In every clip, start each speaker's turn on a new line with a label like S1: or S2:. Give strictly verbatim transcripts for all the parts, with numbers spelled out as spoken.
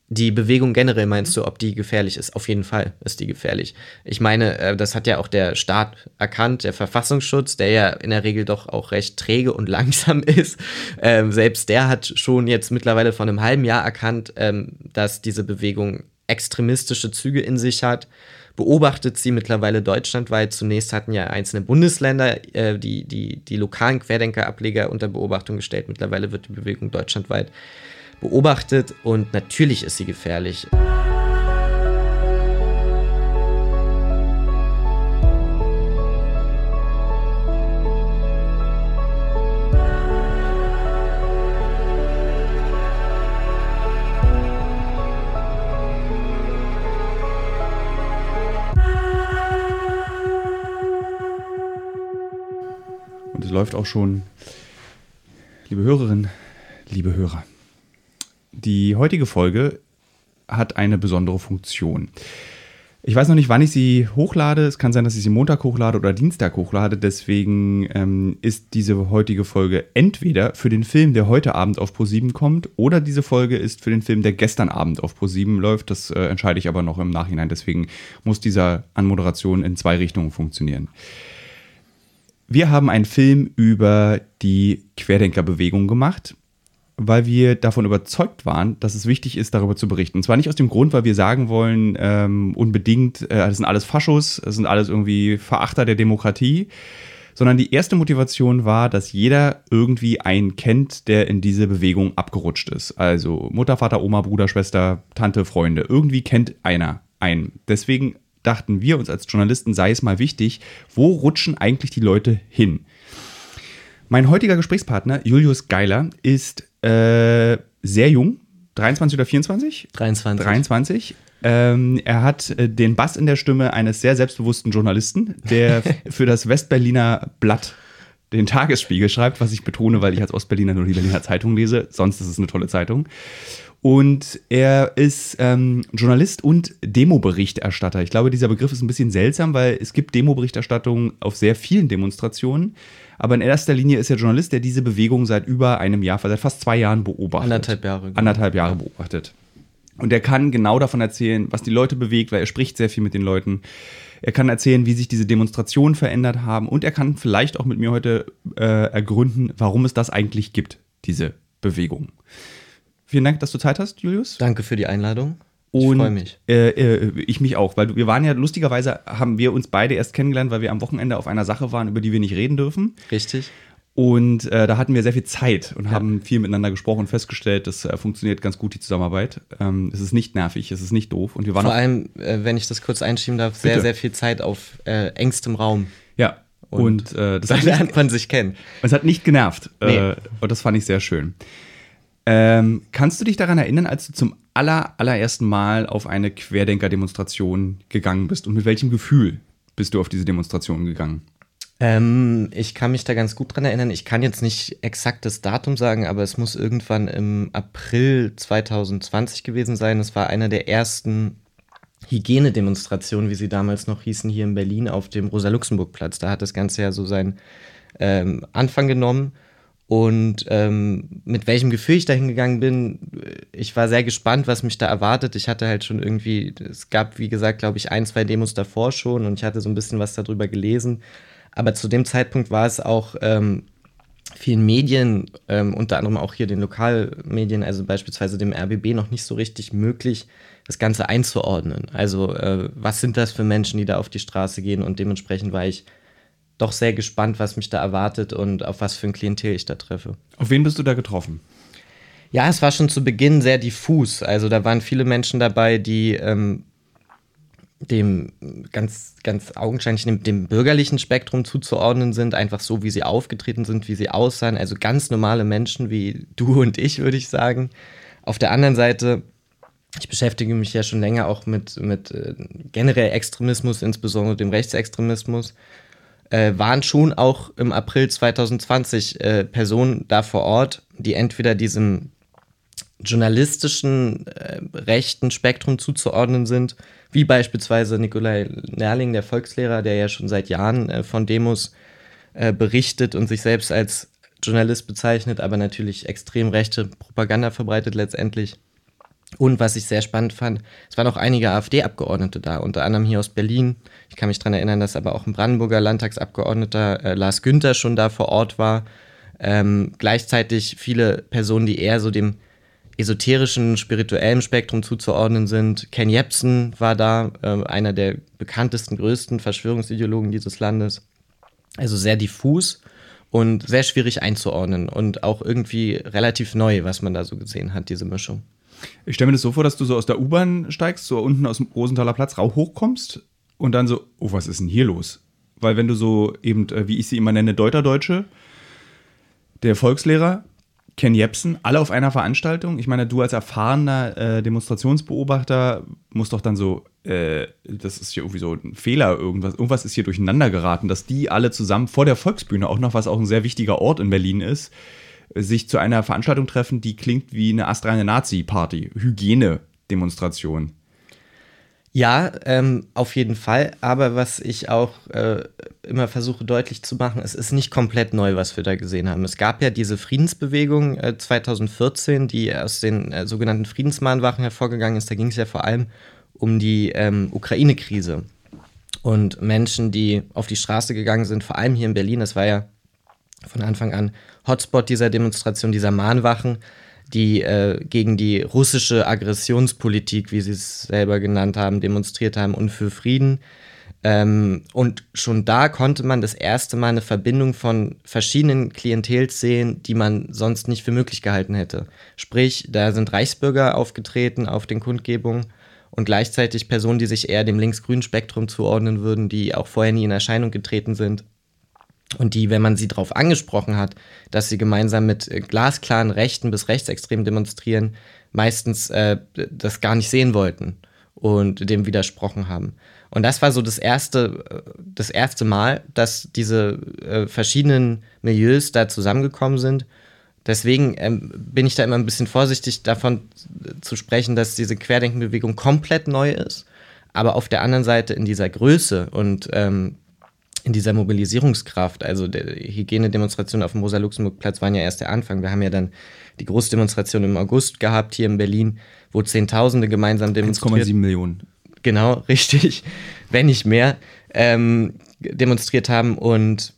S1: Die Bewegung generell meinst du, ob die gefährlich ist? Auf jeden Fall ist die gefährlich. Ich meine, das hat ja auch der Staat erkannt, der Verfassungsschutz, der ja in der Regel doch auch recht träge und langsam ist. Ähm, selbst der hat schon jetzt mittlerweile vor einem halben Jahr erkannt, ähm, dass diese Bewegung extremistische Züge in sich hat. Beobachtet sie mittlerweile deutschlandweit. Zunächst hatten ja einzelne Bundesländer äh, die, die, die lokalen Querdenkerableger unter Beobachtung gestellt. Mittlerweile wird die Bewegung deutschlandweit beobachtet und natürlich ist sie gefährlich.
S2: Und es läuft auch schon, liebe Hörerinnen, liebe Hörer. Die heutige Folge hat eine besondere Funktion. Ich weiß noch nicht, wann ich sie hochlade. Es kann sein, dass ich sie Montag hochlade oder Dienstag hochlade. Deswegen ähm, ist diese heutige Folge entweder für den Film, der heute Abend auf ProSieben kommt, oder diese Folge ist für den Film, der gestern Abend auf ProSieben läuft. Das äh, entscheide ich aber noch im Nachhinein. Deswegen muss diese Anmoderation in zwei Richtungen funktionieren. Wir haben einen Film über die Querdenkerbewegung gemacht, weil wir davon überzeugt waren, dass es wichtig ist, darüber zu berichten. Und zwar nicht aus dem Grund, weil wir sagen wollen, ähm, unbedingt, äh, das sind alles Faschos, das sind alles irgendwie Verachter der Demokratie, sondern die erste Motivation war, dass jeder irgendwie einen kennt, der in diese Bewegung abgerutscht ist. Also Mutter, Vater, Oma, Bruder, Schwester, Tante, Freunde. Irgendwie kennt einer einen. Deswegen dachten wir uns als Journalisten, sei es mal wichtig, wo rutschen eigentlich die Leute hin? Mein heutiger Gesprächspartner, Julius Geiler, ist äh, sehr jung, dreiundzwanzig oder vierundzwanzig?
S1: dreiundzwanzig.
S2: dreiundzwanzig. Ähm, er hat äh, den Bass in der Stimme eines sehr selbstbewussten Journalisten, der für das Westberliner Blatt den Tagesspiegel schreibt, was ich betone, weil ich als Ostberliner nur die Berliner Zeitung lese. Sonst ist es eine tolle Zeitung. Und er ist ähm, Journalist und Demoberichterstatter. Ich glaube, dieser Begriff ist ein bisschen seltsam, weil es gibt Demoberichterstattung auf sehr vielen Demonstrationen. Aber in erster Linie ist er Journalist, der diese Bewegung seit über einem Jahr, seit fast zwei Jahren beobachtet.
S1: Anderthalb Jahre. Genau.
S2: Anderthalb Jahre beobachtet. Und er kann genau davon erzählen, was die Leute bewegt, weil er spricht sehr viel mit den Leuten. Er kann erzählen, wie sich diese Demonstrationen verändert haben. Und er kann vielleicht auch mit mir heute äh, ergründen, warum es das eigentlich gibt, diese Bewegung. Vielen Dank, dass du Zeit hast, Julius.
S1: Danke für die Einladung. Ich
S2: Und,
S1: freue mich.
S2: Äh, äh, ich mich auch, weil wir waren ja, lustigerweise haben wir uns beide erst kennengelernt, weil wir am Wochenende auf einer Sache waren, über die wir nicht reden dürfen.
S1: Richtig.
S2: Und äh, da hatten wir sehr viel Zeit und ja. haben viel miteinander gesprochen und festgestellt, das äh, funktioniert ganz gut, die Zusammenarbeit. Ähm, es ist nicht nervig, es ist nicht doof. Und wir waren
S1: Vor
S2: auch,
S1: allem, äh, wenn ich das kurz einschieben darf, sehr,
S2: Bitte.
S1: sehr viel Zeit auf äh, engstem Raum.
S2: Ja.
S1: Und,
S2: und äh, das
S1: da
S2: hat
S1: lernt
S2: nicht,
S1: man sich kennen.
S2: es hat nicht genervt.
S1: Nee.
S2: Äh, und das fand ich sehr schön. Ähm, kannst du dich daran erinnern, als du zum aller, allerersten Mal auf eine Querdenker-Demonstration gegangen bist? Und mit welchem Gefühl bist du auf diese Demonstration gegangen?
S1: Ähm, ich kann mich da ganz gut dran erinnern. Ich kann jetzt nicht exakt das Datum sagen, aber es muss irgendwann im April zwanzig zwanzig gewesen sein. Es war einer der ersten Hygienedemonstrationen, wie sie damals noch hießen, hier in Berlin auf dem Rosa-Luxemburg-Platz. Da hat das Ganze ja so seinen ähm, Anfang genommen. Und ähm, mit welchem Gefühl ich da hingegangen bin, ich war sehr gespannt, was mich da erwartet. Ich hatte halt schon irgendwie, es gab, wie gesagt, glaube ich, ein, zwei Demos davor schon und ich hatte so ein bisschen was darüber gelesen. Aber zu dem Zeitpunkt war es auch ähm, vielen Medien, ähm, unter anderem auch hier den Lokalmedien, also beispielsweise dem R B B, noch nicht so richtig möglich, das Ganze einzuordnen. Also äh, was sind das für Menschen, die da auf die Straße gehen? Und dementsprechend war ich doch sehr gespannt, was mich da erwartet und auf was für ein Klientel ich da treffe.
S2: Auf wen bist du da getroffen?
S1: Ja, es war schon zu Beginn sehr diffus. Also da waren viele Menschen dabei, die ähm, dem ganz, ganz augenscheinlich dem, dem bürgerlichen Spektrum zuzuordnen sind, einfach so, wie sie aufgetreten sind, wie sie aussahen. Also ganz normale Menschen wie du und ich, würde ich sagen. Auf der anderen Seite, ich beschäftige mich ja schon länger auch mit, mit äh, generell Extremismus, insbesondere dem Rechtsextremismus. Äh, waren schon auch im April zwanzig zwanzig äh, Personen da vor Ort, die entweder diesem journalistischen äh, rechten Spektrum zuzuordnen sind, wie beispielsweise Nikolai Nerling, der Volkslehrer, der ja schon seit Jahren äh, von Demos äh, berichtet und sich selbst als Journalist bezeichnet, aber natürlich extrem rechte Propaganda verbreitet letztendlich. Und was ich sehr spannend fand, es waren auch einige AfD-Abgeordnete da, unter anderem hier aus Berlin. Ich kann mich daran erinnern, dass aber auch ein Brandenburger Landtagsabgeordneter äh, Lars Günther schon da vor Ort war. Ähm, gleichzeitig viele Personen, die eher so dem esoterischen, spirituellen Spektrum zuzuordnen sind. Ken Jebsen war da, äh, einer der bekanntesten, größten Verschwörungsideologen dieses Landes. Also sehr diffus und sehr schwierig einzuordnen und auch irgendwie relativ neu, was man da so gesehen hat, diese Mischung.
S2: Ich stelle mir das so vor, dass du so aus der U-Bahn steigst, so unten aus dem Rosenthaler Platz rauch hochkommst und dann so, oh, was ist denn hier los? Weil wenn du so eben, wie ich sie immer nenne, Deuterdeutsche, der Volkslehrer, Ken Jebsen, alle auf einer Veranstaltung. Ich meine, du als erfahrener äh, Demonstrationsbeobachter musst doch dann so, äh, das ist hier irgendwie so ein Fehler, irgendwas, irgendwas ist hier durcheinander geraten, dass die alle zusammen vor der Volksbühne, auch noch was auch ein sehr wichtiger Ort in Berlin ist, sich zu einer Veranstaltung treffen, die klingt wie eine astreine Nazi-Party, Hygiene-Demonstration.
S1: Ja, ähm, auf jeden Fall. Aber was ich auch äh, immer versuche deutlich zu machen, es ist nicht komplett neu, was wir da gesehen haben. Es gab ja diese Friedensbewegung äh, zwanzig vierzehn, die aus den äh, sogenannten Friedensmahnwachen hervorgegangen ist. Da ging es ja vor allem um die ähm, Ukraine-Krise. Und Menschen, die auf die Straße gegangen sind, vor allem hier in Berlin, das war ja von Anfang an Hotspot dieser Demonstration, dieser Mahnwachen, die äh, gegen die russische Aggressionspolitik, wie sie es selber genannt haben, demonstriert haben und für Frieden. Ähm, und schon da konnte man das erste Mal eine Verbindung von verschiedenen Klientels sehen, die man sonst nicht für möglich gehalten hätte. Sprich, da sind Reichsbürger aufgetreten auf den Kundgebungen und gleichzeitig Personen, die sich eher dem links-grünen Spektrum zuordnen würden, die auch vorher nie in Erscheinung getreten sind. Und die, wenn man sie darauf angesprochen hat, dass sie gemeinsam mit äh, glasklaren Rechten bis Rechtsextremen demonstrieren, meistens äh, das gar nicht sehen wollten und dem widersprochen haben. Und das war so das erste, das erste Mal, dass diese äh, verschiedenen Milieus da zusammengekommen sind. Deswegen ähm, bin ich da immer ein bisschen vorsichtig davon zu sprechen, dass diese Querdenkenbewegung komplett neu ist. Aber auf der anderen Seite in dieser Größe und ähm, in dieser Mobilisierungskraft, also der Hygienedemonstrationen auf dem Rosa-Luxemburg-Platz waren ja erst der Anfang. Wir haben ja dann die Großdemonstration im August gehabt hier in Berlin, wo Zehntausende gemeinsam demonstriert.
S2: eins Komma sieben Millionen.
S1: Genau, richtig, wenn nicht mehr, ähm, demonstriert haben und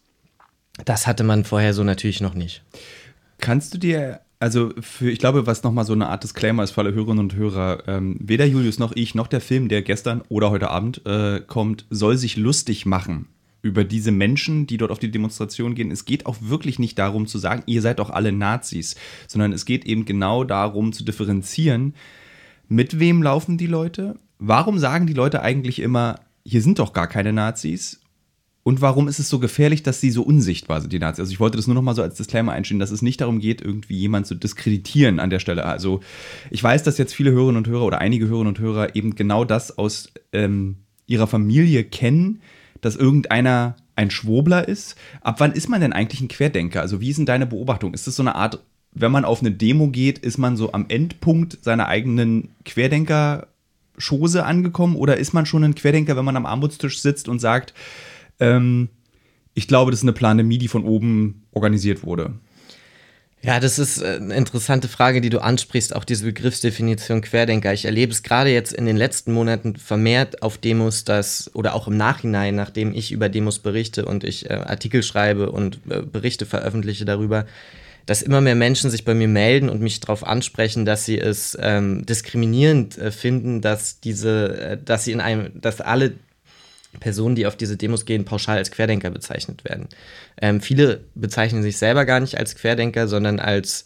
S1: das hatte man vorher so natürlich noch nicht.
S2: Kannst du dir, also für, ich glaube, was nochmal so eine Art Disclaimer ist für alle Hörerinnen und Hörer, ähm, weder Julius noch ich, noch der Film, der gestern oder heute Abend äh, kommt, soll sich lustig machen über diese Menschen, die dort auf die Demonstration gehen. Es geht auch wirklich nicht darum zu sagen, ihr seid doch alle Nazis, sondern es geht eben genau darum zu differenzieren, mit wem laufen die Leute, warum sagen die Leute eigentlich immer, hier sind doch gar keine Nazis und warum ist es so gefährlich, dass sie so unsichtbar sind, die Nazis. Also ich wollte das nur noch mal so als Disclaimer einstellen, dass es nicht darum geht, irgendwie jemanden zu diskreditieren an der Stelle. Also ich weiß, dass jetzt viele Hörerinnen und Hörer oder einige Hörerinnen und Hörer eben genau das aus ähm, ihrer Familie kennen, dass irgendeiner ein Schwurbler ist. Ab wann ist man denn eigentlich ein Querdenker? Also wie ist denn deine Beobachtung? Ist das so eine Art, wenn man auf eine Demo geht, ist man so am Endpunkt seiner eigenen Querdenker-Chose angekommen? Oder ist man schon ein Querdenker, wenn man am Armutstisch sitzt und sagt, ähm, ich glaube, das ist eine Pandemie, die von oben organisiert wurde?
S1: Ja, das ist eine interessante Frage, die du ansprichst, auch diese Begriffsdefinition Querdenker. Ich erlebe es gerade jetzt in den letzten Monaten vermehrt auf Demos, dass, oder auch im Nachhinein, nachdem ich über Demos berichte und ich äh, Artikel schreibe und äh, Berichte veröffentliche darüber, dass immer mehr Menschen sich bei mir melden und mich darauf ansprechen, dass sie es ähm, diskriminierend äh, finden, dass diese, äh, dass sie in einem, dass alle Personen, die auf diese Demos gehen, pauschal als Querdenker bezeichnet werden. Ähm, viele bezeichnen sich selber gar nicht als Querdenker, sondern als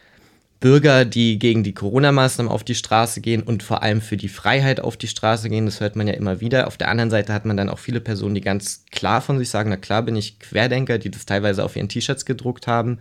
S1: Bürger, die gegen die Corona-Maßnahmen auf die Straße gehen und vor allem für die Freiheit auf die Straße gehen. Das hört man ja immer wieder. Auf der anderen Seite hat man dann auch viele Personen, die ganz klar von sich sagen, na klar bin ich Querdenker, die das teilweise auf ihren T-Shirts gedruckt haben.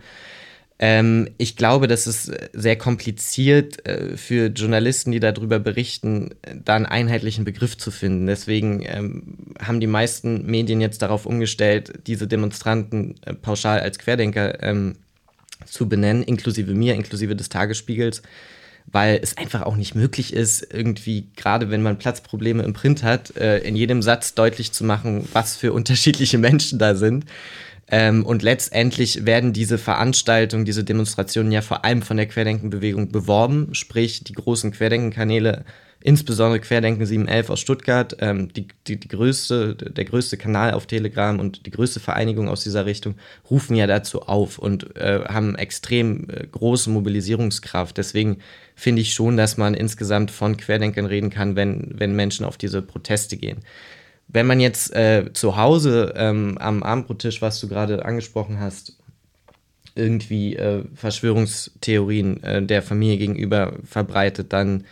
S1: Ähm, ich glaube, das ist sehr kompliziert äh, für Journalisten, die darüber berichten, da einen einheitlichen Begriff zu finden. Deswegen ähm, haben die meisten Medien jetzt darauf umgestellt, diese Demonstranten äh, pauschal als Querdenker ähm, zu benennen, inklusive mir, inklusive des Tagesspiegels, weil es einfach auch nicht möglich ist, irgendwie, gerade wenn man Platzprobleme im Print hat, äh, in jedem Satz deutlich zu machen, was für unterschiedliche Menschen da sind. Ähm, und letztendlich werden diese Veranstaltungen, diese Demonstrationen ja vor allem von der Querdenkenbewegung beworben, sprich die großen Querdenkenkanäle, insbesondere Querdenken sieben elf aus Stuttgart, ähm, die, die, die größte, der größte Kanal auf Telegram und die größte Vereinigung aus dieser Richtung, rufen ja dazu auf und äh, haben extrem äh, große Mobilisierungskraft. Deswegen finde ich schon, dass man insgesamt von Querdenkern reden kann, wenn, wenn Menschen auf diese Proteste gehen. Wenn man jetzt äh, zu Hause ähm, am Abendbrottisch, was du gerade angesprochen hast, irgendwie äh, Verschwörungstheorien äh, der Familie gegenüber verbreitet, dann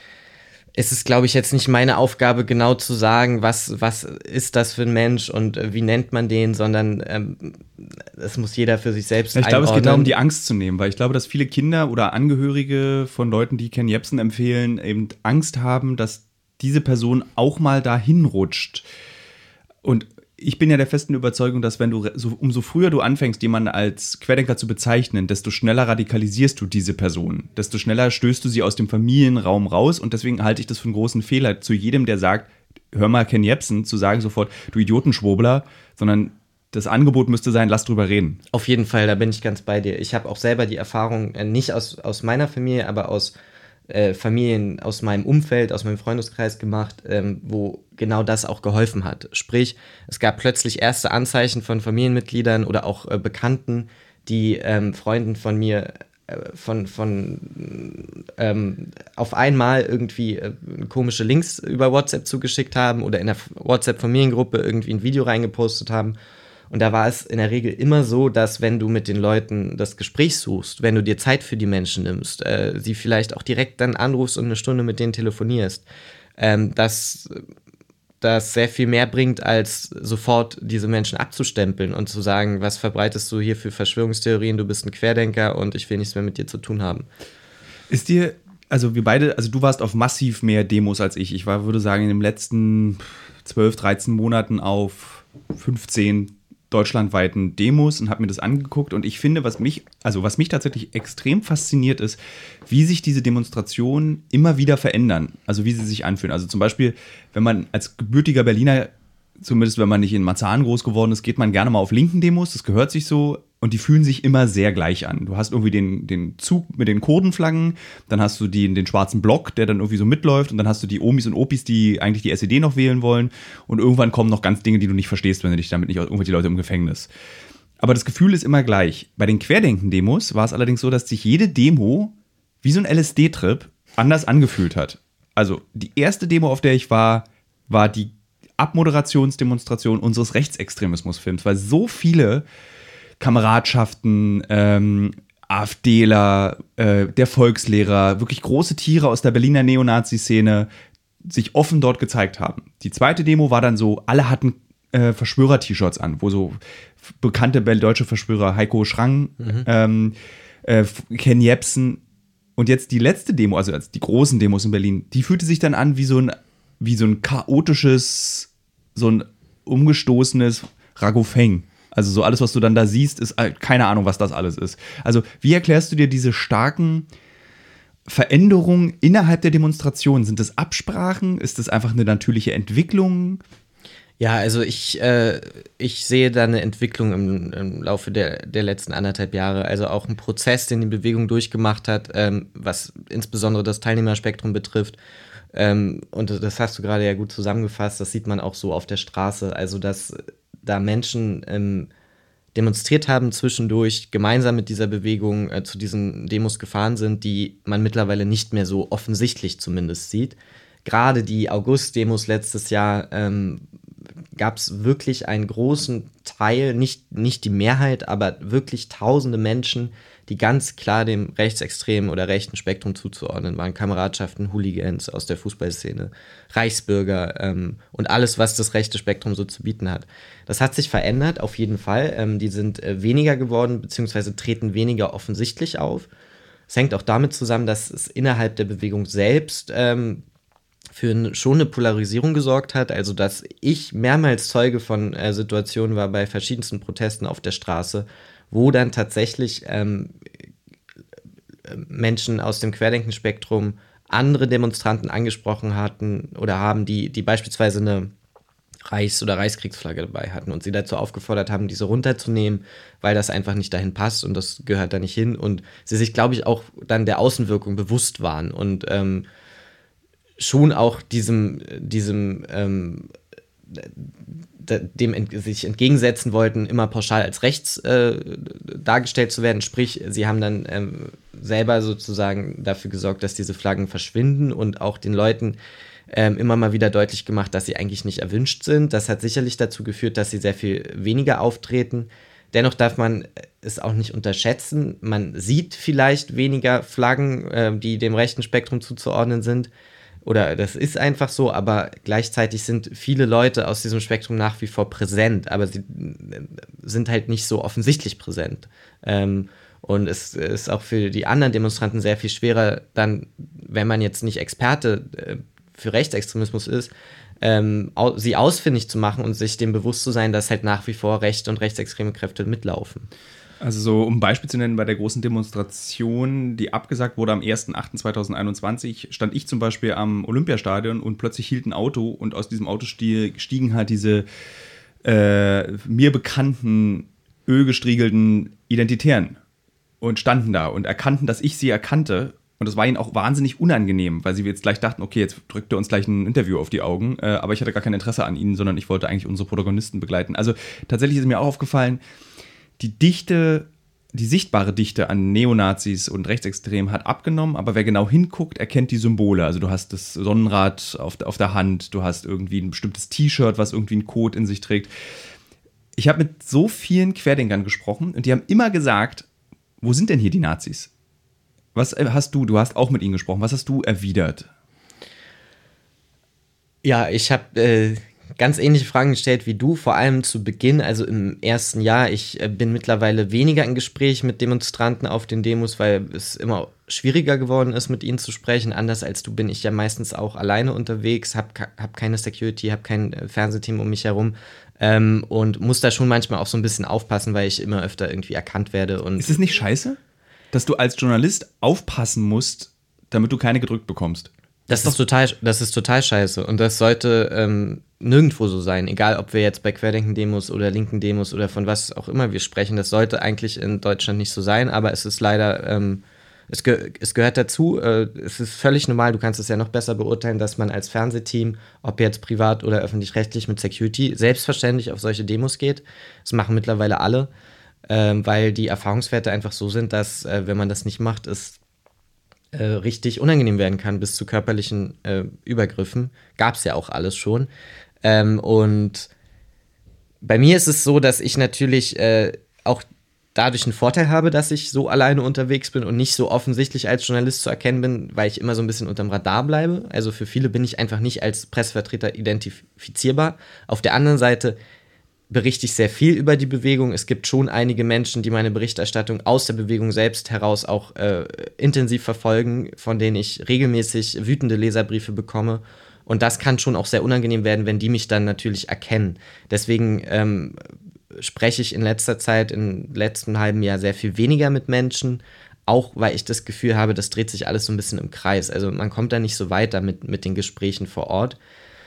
S1: ist es, glaube ich, jetzt nicht meine Aufgabe, genau zu sagen, was, was ist das für ein Mensch und äh, wie nennt man den, sondern ähm, das muss jeder für sich selbst
S2: ja, ich glaube,
S1: einordnen.
S2: es geht darum, die Angst zu nehmen, weil ich glaube, dass viele Kinder oder Angehörige von Leuten, die Ken Jebsen empfehlen, eben Angst haben, dass diese Person auch mal dahin rutscht. Und ich bin ja der festen Überzeugung, dass wenn du, so, umso früher du anfängst, jemanden als Querdenker zu bezeichnen, desto schneller radikalisierst du diese Person. Desto schneller stößt du sie aus dem Familienraum raus. Und deswegen halte ich das für einen großen Fehler, zu jedem, der sagt, hör mal Ken Jebsen, zu sagen sofort, du Idiotenschwurbler, sondern das Angebot müsste sein, lass drüber reden.
S1: Auf jeden Fall, da bin ich ganz bei dir. Ich habe auch selber die Erfahrung, äh, nicht aus, aus meiner Familie, aber aus Äh, Familien aus meinem Umfeld, aus meinem Freundeskreis gemacht, ähm, wo genau das auch geholfen hat. Sprich, es gab plötzlich erste Anzeichen von Familienmitgliedern oder auch äh, Bekannten, die ähm, Freunden von mir äh, von, von ähm, auf einmal irgendwie äh, komische Links über WhatsApp zugeschickt haben oder in der WhatsApp-Familiengruppe irgendwie ein Video reingepostet haben. Und da war es in der Regel immer so, dass wenn du mit den Leuten das Gespräch suchst, wenn du dir Zeit für die Menschen nimmst, äh, sie vielleicht auch direkt dann anrufst und eine Stunde mit denen telefonierst, ähm, dass das sehr viel mehr bringt, als sofort diese Menschen abzustempeln und zu sagen, was verbreitest du hier für Verschwörungstheorien, du bist ein Querdenker und ich will nichts mehr mit dir zu tun haben.
S2: Ist dir, also wir beide, also du warst auf massiv mehr Demos als ich. Ich war, würde sagen, in den letzten zwölf, dreizehn Monaten auf fünfzehn deutschlandweiten Demos und habe mir das angeguckt und ich finde, was mich, also was mich tatsächlich extrem fasziniert ist, wie sich diese Demonstrationen immer wieder verändern, also wie sie sich anfühlen. Also zum Beispiel, wenn man als gebürtiger Berliner, zumindest wenn man nicht in Marzahn groß geworden ist, geht man gerne mal auf linken Demos, das gehört sich so und die fühlen sich immer sehr gleich an. Du hast irgendwie den, den Zug mit den Kurdenflaggen, dann hast du die, den schwarzen Block, der dann irgendwie so mitläuft und dann hast du die Omis und Opis, die eigentlich die S E D noch wählen wollen und irgendwann kommen noch ganz Dinge, die du nicht verstehst, wenn du dich damit nicht irgendwelche Leute im Gefängnis. Aber das Gefühl ist immer gleich. Bei den Querdenken-Demos war es allerdings so, dass sich jede Demo wie so ein L S D-Trip anders angefühlt hat. Also die erste Demo, auf der ich war, war die Abmoderationsdemonstration unseres Rechtsextremismusfilms, weil so viele Kameradschaften, ähm, AfDler, äh, der Volkslehrer, wirklich große Tiere aus der Berliner Neonazi-Szene sich offen dort gezeigt haben. Die zweite Demo war dann so, alle hatten äh, Verschwörer-T-Shirts an, wo so bekannte deutsche Verschwörer, Heiko Schrang, mhm. ähm, äh, Ken Jebsen und jetzt die letzte Demo, also die großen Demos in Berlin, die fühlte sich dann an wie so ein, wie so ein chaotisches, so ein umgestoßenes Ragofeng. Also so alles, was du dann da siehst, ist keine Ahnung, was das alles ist. Also wie erklärst du dir diese starken Veränderungen innerhalb der Demonstration? Sind das Absprachen? Ist das einfach eine natürliche Entwicklung?
S1: Ja, also ich, äh, ich sehe da eine Entwicklung im, im Laufe der, der letzten anderthalb Jahre. Also auch ein Prozess, den die Bewegung durchgemacht hat, ähm, was insbesondere das Teilnehmerspektrum betrifft. Ähm, und das hast du gerade ja gut zusammengefasst. Das sieht man auch so auf der Straße. Also dass da Menschen ähm, demonstriert haben zwischendurch, gemeinsam mit dieser Bewegung äh, zu diesen Demos gefahren sind, die man mittlerweile nicht mehr so offensichtlich zumindest sieht. Gerade die August-Demos letztes Jahr ähm, gab es wirklich einen großen Teil, nicht, nicht die Mehrheit, aber wirklich tausende Menschen, die ganz klar dem rechtsextremen oder rechten Spektrum zuzuordnen waren. Kameradschaften, Hooligans aus der Fußballszene, Reichsbürger ähm, und alles, was das rechte Spektrum so zu bieten hat. Das hat sich verändert, auf jeden Fall. Ähm, die sind äh, weniger geworden, beziehungsweise treten weniger offensichtlich auf. Es hängt auch damit zusammen, dass es innerhalb der Bewegung selbst ähm, für ein, schon eine Polarisierung gesorgt hat. Also, dass ich mehrmals Zeuge von äh, Situationen war bei verschiedensten Protesten auf der Straße, wo dann tatsächlich ähm, Menschen aus dem Querdenkenspektrum andere Demonstranten angesprochen hatten oder haben, die, die beispielsweise eine Reichs- oder Reichskriegsflagge dabei hatten und sie dazu aufgefordert haben, diese runterzunehmen, weil das einfach nicht dahin passt und das gehört da nicht hin. Und sie sich, glaube ich, auch dann der Außenwirkung bewusst waren und ähm, schon auch diesem, diesem ähm, dem ent- sich entgegensetzen wollten, immer pauschal als rechts äh, dargestellt zu werden. Sprich, sie haben dann ähm, selber sozusagen dafür gesorgt, dass diese Flaggen verschwinden und auch den Leuten ähm, immer mal wieder deutlich gemacht, dass sie eigentlich nicht erwünscht sind. Das hat sicherlich dazu geführt, dass sie sehr viel weniger auftreten. Dennoch darf man es auch nicht unterschätzen. Man sieht vielleicht weniger Flaggen, äh, die dem rechten Spektrum zuzuordnen sind. Oder das ist einfach so, aber gleichzeitig sind viele Leute aus diesem Spektrum nach wie vor präsent, aber sie sind halt nicht so offensichtlich präsent. Ähm, und es ist auch für die anderen Demonstranten sehr viel schwerer, dann, wenn man jetzt nicht Experte äh, für Rechtsextremismus ist, ähm, au- sie ausfindig zu machen und sich dem bewusst zu sein, dass halt nach wie vor rechte und rechtsextreme Kräfte mitlaufen.
S2: Also so, um ein Beispiel zu nennen, bei der großen Demonstration, die abgesagt wurde am erster achter zweitausendeinundzwanzig, stand ich zum Beispiel am Olympiastadion und plötzlich hielt ein Auto und aus diesem Auto stieg, stiegen halt diese äh, mir bekannten, ölgestriegelten Identitären und standen da und erkannten, dass ich sie erkannte. Und das war ihnen auch wahnsinnig unangenehm, weil sie jetzt gleich dachten, okay, jetzt drückt er uns gleich ein Interview auf die Augen. Äh, aber ich hatte gar kein Interesse an ihnen, sondern ich wollte eigentlich unsere Protagonisten begleiten. Also tatsächlich ist mir auch aufgefallen, die Dichte, die sichtbare Dichte an Neonazis und Rechtsextremen hat abgenommen, aber wer genau hinguckt, erkennt die Symbole. Also du hast das Sonnenrad auf, auf der Hand, du hast irgendwie ein bestimmtes T-Shirt, was irgendwie einen Code in sich trägt. Ich habe mit so vielen Querdenkern gesprochen und die haben immer gesagt, wo sind denn hier die Nazis? Was hast du, du hast auch mit ihnen gesprochen, was hast du erwidert?
S1: Ja, ich habe äh, ganz ähnliche Fragen gestellt wie du, vor allem zu Beginn, also im ersten Jahr. Ich äh, bin mittlerweile weniger im Gespräch mit Demonstranten auf den Demos, weil es immer schwieriger geworden ist, mit ihnen zu sprechen. Anders als du bin ich ja meistens auch alleine unterwegs, habe hab keine Security, habe kein äh, Fernsehteam um mich herum ähm, und muss da schon manchmal auch so ein bisschen aufpassen, weil ich immer öfter irgendwie erkannt werde. Und
S2: ist es nicht scheiße, dass du als Journalist aufpassen musst, damit du keine gedrückt bekommst?
S1: Das, das ist total, das ist total scheiße und das sollte ähm, nirgendwo so sein, egal ob wir jetzt bei Querdenken-Demos oder linken Demos oder von was auch immer wir sprechen, das sollte eigentlich in Deutschland nicht so sein, aber es ist leider, ähm, es, ge- es gehört dazu, äh, es ist völlig normal, du kannst es ja noch besser beurteilen, dass man als Fernsehteam, ob jetzt privat oder öffentlich-rechtlich mit Security, selbstverständlich auf solche Demos geht. Das machen mittlerweile alle, ähm, weil die Erfahrungswerte einfach so sind, dass, äh, wenn man das nicht macht, es Äh, richtig unangenehm werden kann, bis zu körperlichen äh, Übergriffen. Gab es ja auch alles schon. Ähm, und bei mir ist es so, dass ich natürlich äh, auch dadurch einen Vorteil habe, dass ich so alleine unterwegs bin und nicht so offensichtlich als Journalist zu erkennen bin, weil ich immer so ein bisschen unterm Radar bleibe. Also für viele bin ich einfach nicht als Pressevertreter identifizierbar. Auf der anderen Seite berichte ich sehr viel über die Bewegung. Es gibt schon einige Menschen, die meine Berichterstattung aus der Bewegung selbst heraus auch äh, intensiv verfolgen, von denen ich regelmäßig wütende Leserbriefe bekomme. Und das kann schon auch sehr unangenehm werden, wenn die mich dann natürlich erkennen. Deswegen ähm, spreche ich in letzter Zeit, im letzten halben Jahr sehr viel weniger mit Menschen, auch weil ich das Gefühl habe, das dreht sich alles so ein bisschen im Kreis. Also man kommt da nicht so weiter mit, mit den Gesprächen vor Ort.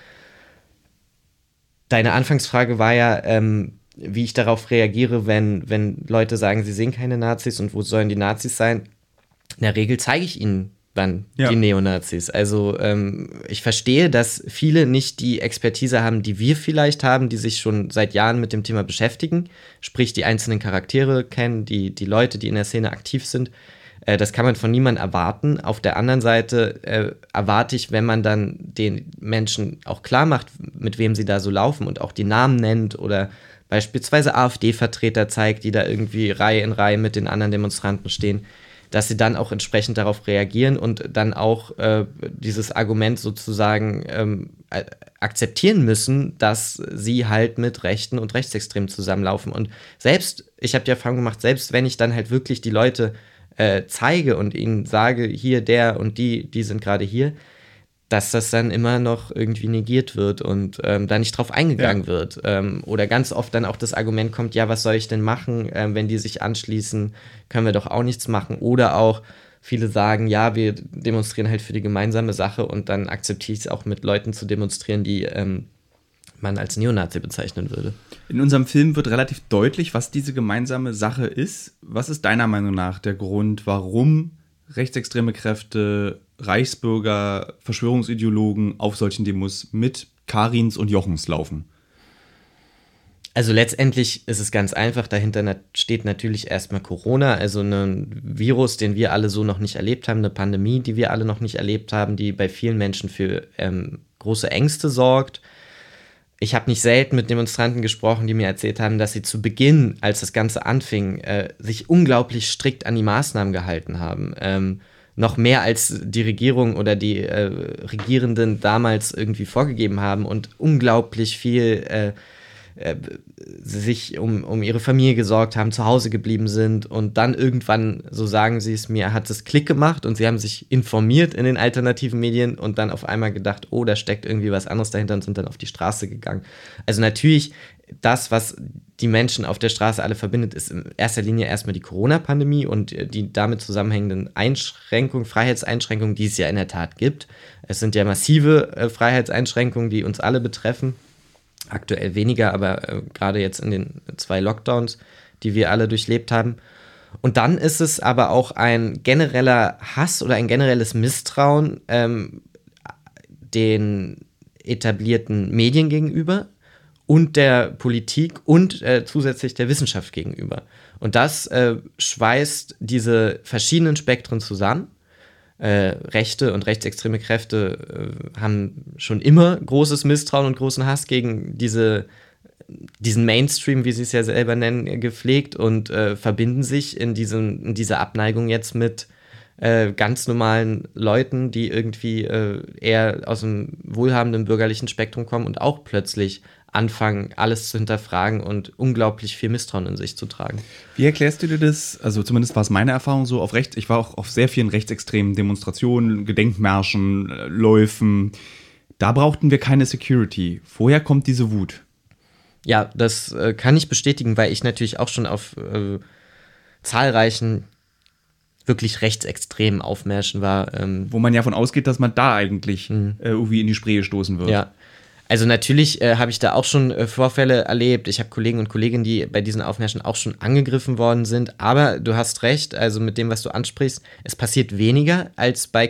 S1: Deine Anfangsfrage war ja, ähm, wie ich darauf reagiere, wenn, wenn Leute sagen, sie sehen keine Nazis und wo sollen die Nazis sein? In der Regel zeige ich ihnen dann ja. die Neonazis. Also ähm, ich verstehe, dass viele nicht die Expertise haben, die wir vielleicht haben, die sich schon seit Jahren mit dem Thema beschäftigen, sprich die einzelnen Charaktere kennen, die, die Leute, die in der Szene aktiv sind. Das kann man von niemandem erwarten. Auf der anderen Seite äh, erwarte ich, wenn man dann den Menschen auch klar macht, mit wem sie da so laufen und auch die Namen nennt oder beispielsweise AfD-Vertreter zeigt, die da irgendwie Reihe in Reihe mit den anderen Demonstranten stehen, dass sie dann auch entsprechend darauf reagieren und dann auch äh, dieses Argument sozusagen ähm, akzeptieren müssen, dass sie halt mit Rechten und Rechtsextremen zusammenlaufen. Und selbst, ich habe die Erfahrung gemacht, selbst wenn ich dann halt wirklich die Leute Äh, zeige und ihnen sage, hier, der und die, die sind gerade hier, dass das dann immer noch irgendwie negiert wird und ähm, da nicht drauf eingegangen ja. wird. Ähm, oder ganz oft dann auch das Argument kommt, ja, was soll ich denn machen, ähm, wenn die sich anschließen, können wir doch auch nichts machen. Oder auch viele sagen, ja, wir demonstrieren halt für die gemeinsame Sache und dann akzeptiere ich es auch mit Leuten zu demonstrieren, die ähm, man als Neonazi bezeichnen würde.
S2: In unserem Film wird relativ deutlich, was diese gemeinsame Sache ist. Was ist deiner Meinung nach der Grund, warum rechtsextreme Kräfte, Reichsbürger, Verschwörungsideologen auf solchen Demos mit Karins und Jochens laufen?
S1: Also letztendlich ist es ganz einfach, dahinter steht natürlich erstmal Corona, also ein Virus, den wir alle so noch nicht erlebt haben, eine Pandemie, die wir alle noch nicht erlebt haben, die bei vielen Menschen für ähm, große Ängste sorgt. Ich habe nicht selten mit Demonstranten gesprochen, die mir erzählt haben, dass sie zu Beginn, als das Ganze anfing, äh, sich unglaublich strikt an die Maßnahmen gehalten haben. Ähm, noch mehr als die Regierung oder die äh, Regierenden damals irgendwie vorgegeben haben und unglaublich viel äh, sich um, um ihre Familie gesorgt haben, zu Hause geblieben sind und dann irgendwann, so sagen sie es mir, hat es Klick gemacht und sie haben sich informiert in den alternativen Medien und dann auf einmal gedacht, oh, da steckt irgendwie was anderes dahinter und sind dann auf die Straße gegangen. Also natürlich, das, was die Menschen auf der Straße alle verbindet, ist in erster Linie erstmal die Corona-Pandemie und die damit zusammenhängenden Einschränkungen, Freiheitseinschränkungen, die es ja in der Tat gibt. Es sind ja massive äh, Freiheitseinschränkungen, die uns alle betreffen. Aktuell weniger, aber äh, gerade jetzt in den zwei Lockdowns, die wir alle durchlebt haben. Und dann ist es aber auch ein genereller Hass oder ein generelles Misstrauen ähm, den etablierten Medien gegenüber und der Politik und äh, zusätzlich der Wissenschaft gegenüber. Und das äh, schweißt diese verschiedenen Spektren zusammen. Äh, rechte und rechtsextreme Kräfte äh, haben schon immer großes Misstrauen und großen Hass gegen diese, diesen Mainstream, wie sie es ja selber nennen, gepflegt und äh, verbinden sich in, diesem, in dieser Abneigung jetzt mit äh, ganz normalen Leuten, die irgendwie äh, eher aus dem wohlhabenden bürgerlichen Spektrum kommen und auch plötzlich anfangen, alles zu hinterfragen und unglaublich viel Misstrauen in sich zu tragen.
S2: Wie erklärst du dir das? Also zumindest war es meine Erfahrung so auf rechts. Ich war auch auf sehr vielen rechtsextremen Demonstrationen, Gedenkmärschen, Läufen. Da brauchten wir keine Security. Woher kommt diese Wut?
S1: Ja, das äh, kann ich bestätigen, weil ich natürlich auch schon auf äh, zahlreichen wirklich rechtsextremen Aufmärschen war. Ähm,
S2: Wo man ja von ausgeht, dass man da eigentlich mhm. äh, irgendwie in die Spree stoßen wird.
S1: Ja. Also natürlich äh, habe ich da auch schon äh, Vorfälle erlebt. Ich habe Kollegen und Kolleginnen, die bei diesen Aufmärschen auch schon angegriffen worden sind. Aber du hast recht, also mit dem, was du ansprichst, es passiert weniger als bei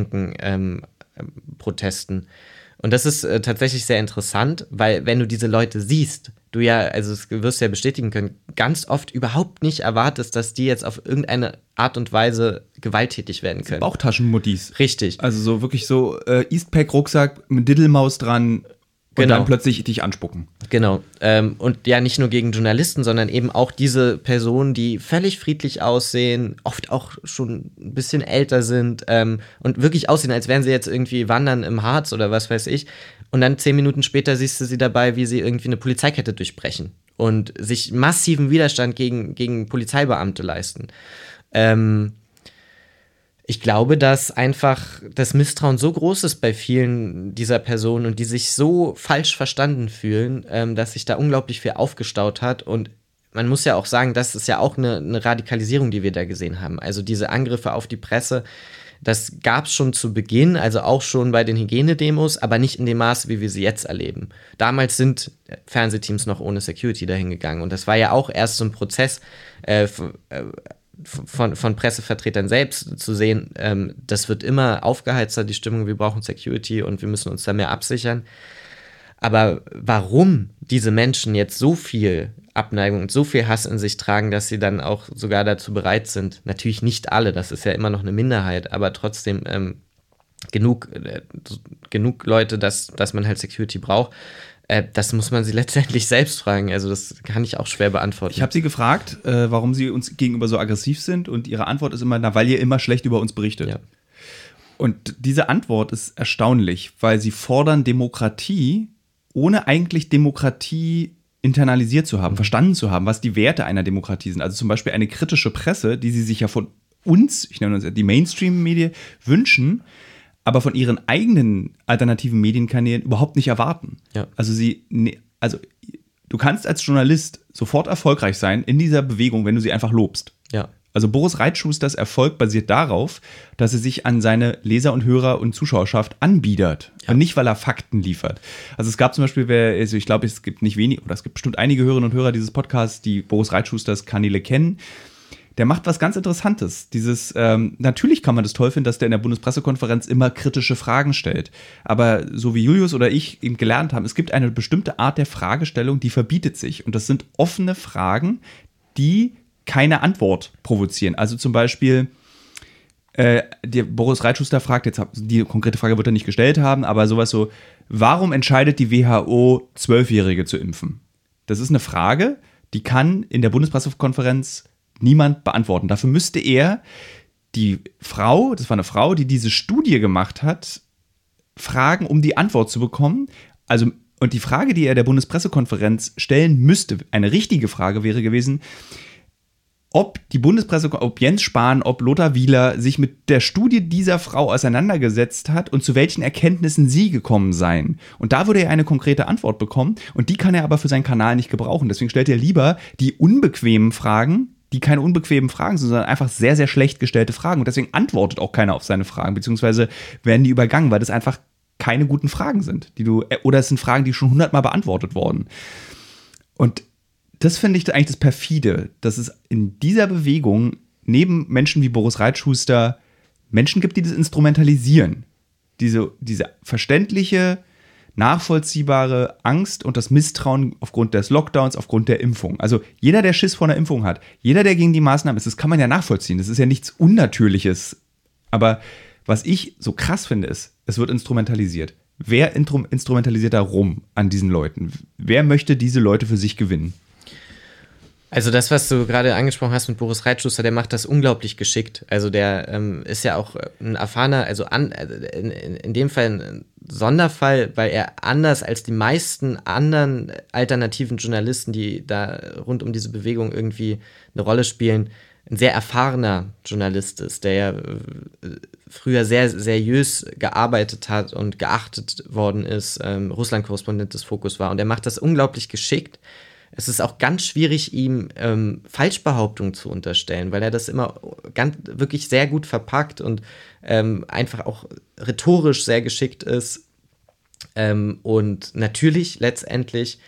S1: Querdenken-Protesten. Ähm, und das ist äh, tatsächlich sehr interessant, weil wenn du diese Leute siehst, du ja, also das wirst du ja bestätigen können, ganz oft überhaupt nicht erwartest, dass die jetzt auf irgendeine Art und Weise gewalttätig werden können.
S2: Bauchtaschenmuttis.
S1: Richtig.
S2: Also so wirklich so äh, Eastpack-Rucksack mit Diddlemaus dran. Und genau. Dann plötzlich dich anspucken.
S1: Genau. Ähm, und ja, nicht nur gegen Journalisten, sondern eben auch diese Personen, die völlig friedlich aussehen, oft auch schon ein bisschen älter sind ähm, und wirklich aussehen, als wären sie jetzt irgendwie wandern im Harz oder was weiß ich. Und dann zehn Minuten später siehst du sie dabei, wie sie irgendwie eine Polizeikette durchbrechen und sich massiven Widerstand gegen, gegen Polizeibeamte leisten. Ähm, Ich glaube, dass einfach das Misstrauen so groß ist bei vielen dieser Personen und die sich so falsch verstanden fühlen, ähm, dass sich da unglaublich viel aufgestaut hat. Und man muss ja auch sagen, das ist ja auch eine, eine Radikalisierung, die wir da gesehen haben. Also diese Angriffe auf die Presse, das gab es schon zu Beginn, also auch schon bei den Hygienedemos, aber nicht in dem Maße, wie wir sie jetzt erleben. Damals sind Fernsehteams noch ohne Security dahin gegangen. Und das war ja auch erst so ein Prozess, äh, äh, Von, von Pressevertretern selbst zu sehen, ähm, das wird immer aufgeheizter, die Stimmung, wir brauchen Security und wir müssen uns da mehr absichern. Aber warum diese Menschen jetzt so viel Abneigung und so viel Hass in sich tragen, dass sie dann auch sogar dazu bereit sind, natürlich nicht alle, das ist ja immer noch eine Minderheit, aber trotzdem ähm, genug, äh, genug Leute, dass, dass man halt Security braucht, Äh, das muss man sie letztendlich selbst fragen. Also das kann ich auch schwer beantworten.
S2: Ich habe sie gefragt, äh, warum sie uns gegenüber so aggressiv sind und ihre Antwort ist immer, na, weil ihr immer schlecht über uns berichtet.
S1: Ja.
S2: Und diese Antwort ist erstaunlich, weil sie fordern Demokratie, ohne eigentlich Demokratie internalisiert zu haben, mhm. verstanden zu haben, was die Werte einer Demokratie sind. Also zum Beispiel eine kritische Presse, die sie sich ja von uns, ich nenne uns die Mainstream-Medien, wünschen, aber von ihren eigenen alternativen Medienkanälen überhaupt nicht erwarten.
S1: Ja.
S2: Also sie, also du kannst als Journalist sofort erfolgreich sein in dieser Bewegung, wenn du sie einfach lobst.
S1: Ja.
S2: Also Boris Reitschusters Erfolg basiert darauf, dass er sich an seine Leser und Hörer und Zuschauerschaft anbiedert. Ja. Und nicht, weil er Fakten liefert. Also es gab zum Beispiel, also ich glaube, es gibt nicht wenig, oder es gibt bestimmt einige Hörerinnen und Hörer dieses Podcasts, die Boris Reitschusters Kanäle kennen. Der macht was ganz Interessantes. Dieses, ähm, natürlich kann man das toll finden, dass der in der Bundespressekonferenz immer kritische Fragen stellt. Aber so wie Julius oder ich eben gelernt haben, es gibt eine bestimmte Art der Fragestellung, die verbietet sich. Und das sind offene Fragen, die keine Antwort provozieren. Also zum Beispiel, äh, der Boris Reitschuster fragt, jetzt die konkrete Frage wird er nicht gestellt haben, aber sowas so, warum entscheidet die W H O, Zwölfjährige zu impfen? Das ist eine Frage, die kann in der Bundespressekonferenz niemand beantworten. Dafür müsste er die Frau, das war eine Frau, die diese Studie gemacht hat, fragen, um die Antwort zu bekommen. Also, und die Frage, die er der Bundespressekonferenz stellen müsste, eine richtige Frage wäre gewesen, ob die Bundespresse, ob Jens Spahn, ob Lothar Wieler sich mit der Studie dieser Frau auseinandergesetzt hat und zu welchen Erkenntnissen sie gekommen seien. Und da würde er eine konkrete Antwort bekommen und die kann er aber für seinen Kanal nicht gebrauchen. Deswegen stellt er lieber die unbequemen Fragen, die keine unbequemen Fragen sind, sondern einfach sehr, sehr schlecht gestellte Fragen. Und deswegen antwortet auch keiner auf seine Fragen, beziehungsweise werden die übergangen, weil das einfach keine guten Fragen sind, die du, oder es sind Fragen, die schon hundertmal beantwortet wurden. Und das finde ich eigentlich das Perfide, dass es in dieser Bewegung neben Menschen wie Boris Reitschuster Menschen gibt, die das instrumentalisieren. Diese, diese verständliche, nachvollziehbare Angst und das Misstrauen aufgrund des Lockdowns, aufgrund der Impfung. Also jeder, der Schiss vor einer Impfung hat, jeder, der gegen die Maßnahmen ist, das kann man ja nachvollziehen. Das ist ja nichts Unnatürliches. Aber was ich so krass finde, ist, es wird instrumentalisiert. Wer intrum- instrumentalisiert da rum an diesen Leuten? Wer möchte diese Leute für sich gewinnen?
S1: Also das, was du gerade angesprochen hast mit Boris Reitschuster, der macht das unglaublich geschickt. Also der ähm, ist ja auch ein erfahrener, also an, in, in, in dem Fall ein Sonderfall, weil er anders als die meisten anderen alternativen Journalisten, die da rund um diese Bewegung irgendwie eine Rolle spielen, ein sehr erfahrener Journalist ist, der ja früher sehr seriös gearbeitet hat und geachtet worden ist, ähm, Russland-Korrespondent des Fokus war. Und er macht das unglaublich geschickt. Es ist auch ganz schwierig, ihm ähm, Falschbehauptungen zu unterstellen, weil er das immer ganz, wirklich sehr gut verpackt und ähm, einfach auch rhetorisch sehr geschickt ist. Ähm, und natürlich letztendlich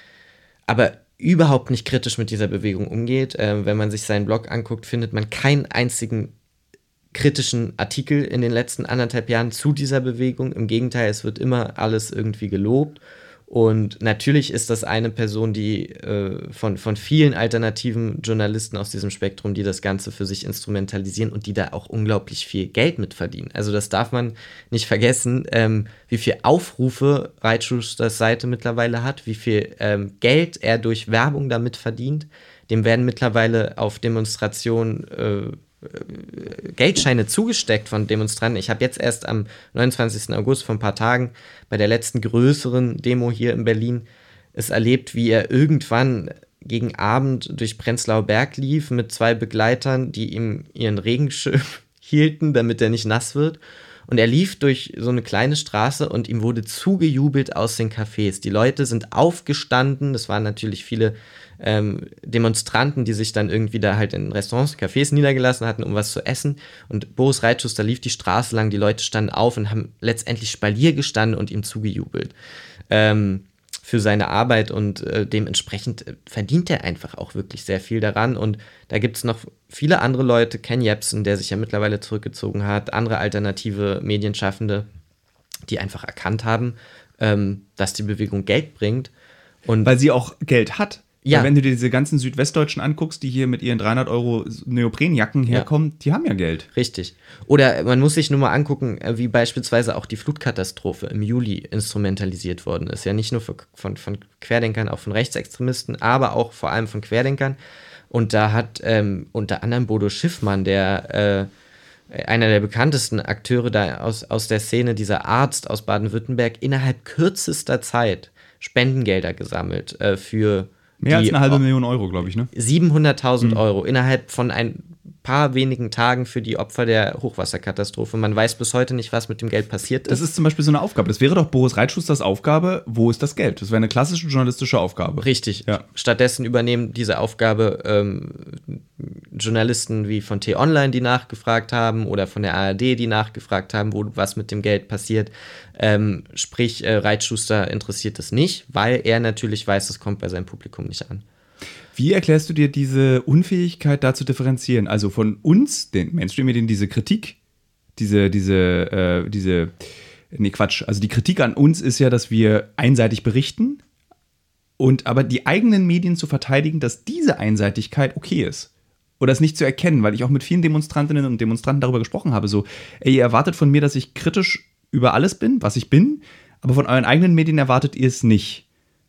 S1: aber überhaupt nicht kritisch mit dieser Bewegung umgeht. Ähm, wenn man sich seinen Blog anguckt, findet man keinen einzigen kritischen Artikel in den letzten anderthalb Jahren zu dieser Bewegung. Im Gegenteil, es wird immer alles irgendwie gelobt. Und natürlich ist das eine Person, die äh, von, von vielen alternativen Journalisten aus diesem Spektrum, die das Ganze für sich instrumentalisieren und die da auch unglaublich viel Geld mit verdienen. Also das darf man nicht vergessen, ähm, wie viel Aufrufe Reitschusters Seite mittlerweile hat, wie viel ähm, Geld er durch Werbung damit verdient. Dem werden mittlerweile auf Demonstrationen äh, Geldscheine zugesteckt von Demonstranten. Ich habe jetzt erst am neunundzwanzigsten August vor ein paar Tagen bei der letzten größeren Demo hier in Berlin es erlebt, wie er irgendwann gegen Abend durch Prenzlauer Berg lief mit zwei Begleitern, die ihm ihren Regenschirm hielten, damit er nicht nass wird. Und er lief durch so eine kleine Straße und ihm wurde zugejubelt aus den Cafés. Die Leute sind aufgestanden, das waren natürlich viele ähm, Demonstranten, die sich dann irgendwie da halt in Restaurants, Cafés niedergelassen hatten, um was zu essen. Und Boris Reitschuster lief die Straße lang, die Leute standen auf und haben letztendlich Spalier gestanden und ihm zugejubelt. Ähm, für seine Arbeit und äh, dementsprechend verdient er einfach auch wirklich sehr viel daran. Und da gibt es noch viele andere Leute, Ken Jebsen, der sich ja mittlerweile zurückgezogen hat, andere alternative Medienschaffende, die einfach erkannt haben, ähm, dass die Bewegung Geld bringt. Und
S2: weil sie auch Geld hat.
S1: Ja.
S2: Weil wenn du dir diese ganzen Südwestdeutschen anguckst, die hier mit ihren dreihundert Euro Neoprenjacken herkommen, ja. Die haben ja Geld.
S1: Richtig. Oder man muss sich nur mal angucken, wie beispielsweise auch die Flutkatastrophe im Juli instrumentalisiert worden ist. Ja, nicht nur für, von, von Querdenkern, auch von Rechtsextremisten, aber auch vor allem von Querdenkern. Und da hat ähm, unter anderem Bodo Schiffmann, der äh, einer der bekanntesten Akteure da aus, aus der Szene, dieser Arzt aus Baden-Württemberg, innerhalb kürzester Zeit Spendengelder gesammelt äh, für
S2: Mehr als eine halbe Million Euro, glaube ich, ne?
S1: siebenhunderttausend mhm. Euro innerhalb von ein paar wenigen Tagen für die Opfer der Hochwasserkatastrophe. Man weiß bis heute nicht, was mit dem Geld passiert ist.
S2: Das ist zum Beispiel so eine Aufgabe. Das wäre doch Boris Reitschusters Aufgabe, wo ist das Geld? Das wäre eine klassische journalistische Aufgabe.
S1: Richtig.
S2: Ja.
S1: Stattdessen übernehmen diese Aufgabe ähm, Journalisten wie von T-Online, die nachgefragt haben, oder von der A R D, die nachgefragt haben, wo was mit dem Geld passiert. Ähm, sprich, äh, Reitschuster interessiert es nicht, weil er natürlich weiß, es kommt bei seinem Publikum nicht an.
S2: Wie erklärst du dir diese Unfähigkeit, da zu differenzieren? Also von uns, den Mainstream-Medien, diese Kritik, diese, diese, äh, diese, nee, Quatsch, also die Kritik an uns ist ja, dass wir einseitig berichten und aber die eigenen Medien zu verteidigen, dass diese Einseitigkeit okay ist. Oder es nicht zu erkennen, weil ich auch mit vielen Demonstrantinnen und Demonstranten darüber gesprochen habe, so, ey, ihr erwartet von mir, dass ich kritisch über alles bin, was ich bin, aber von euren eigenen Medien erwartet ihr es nicht.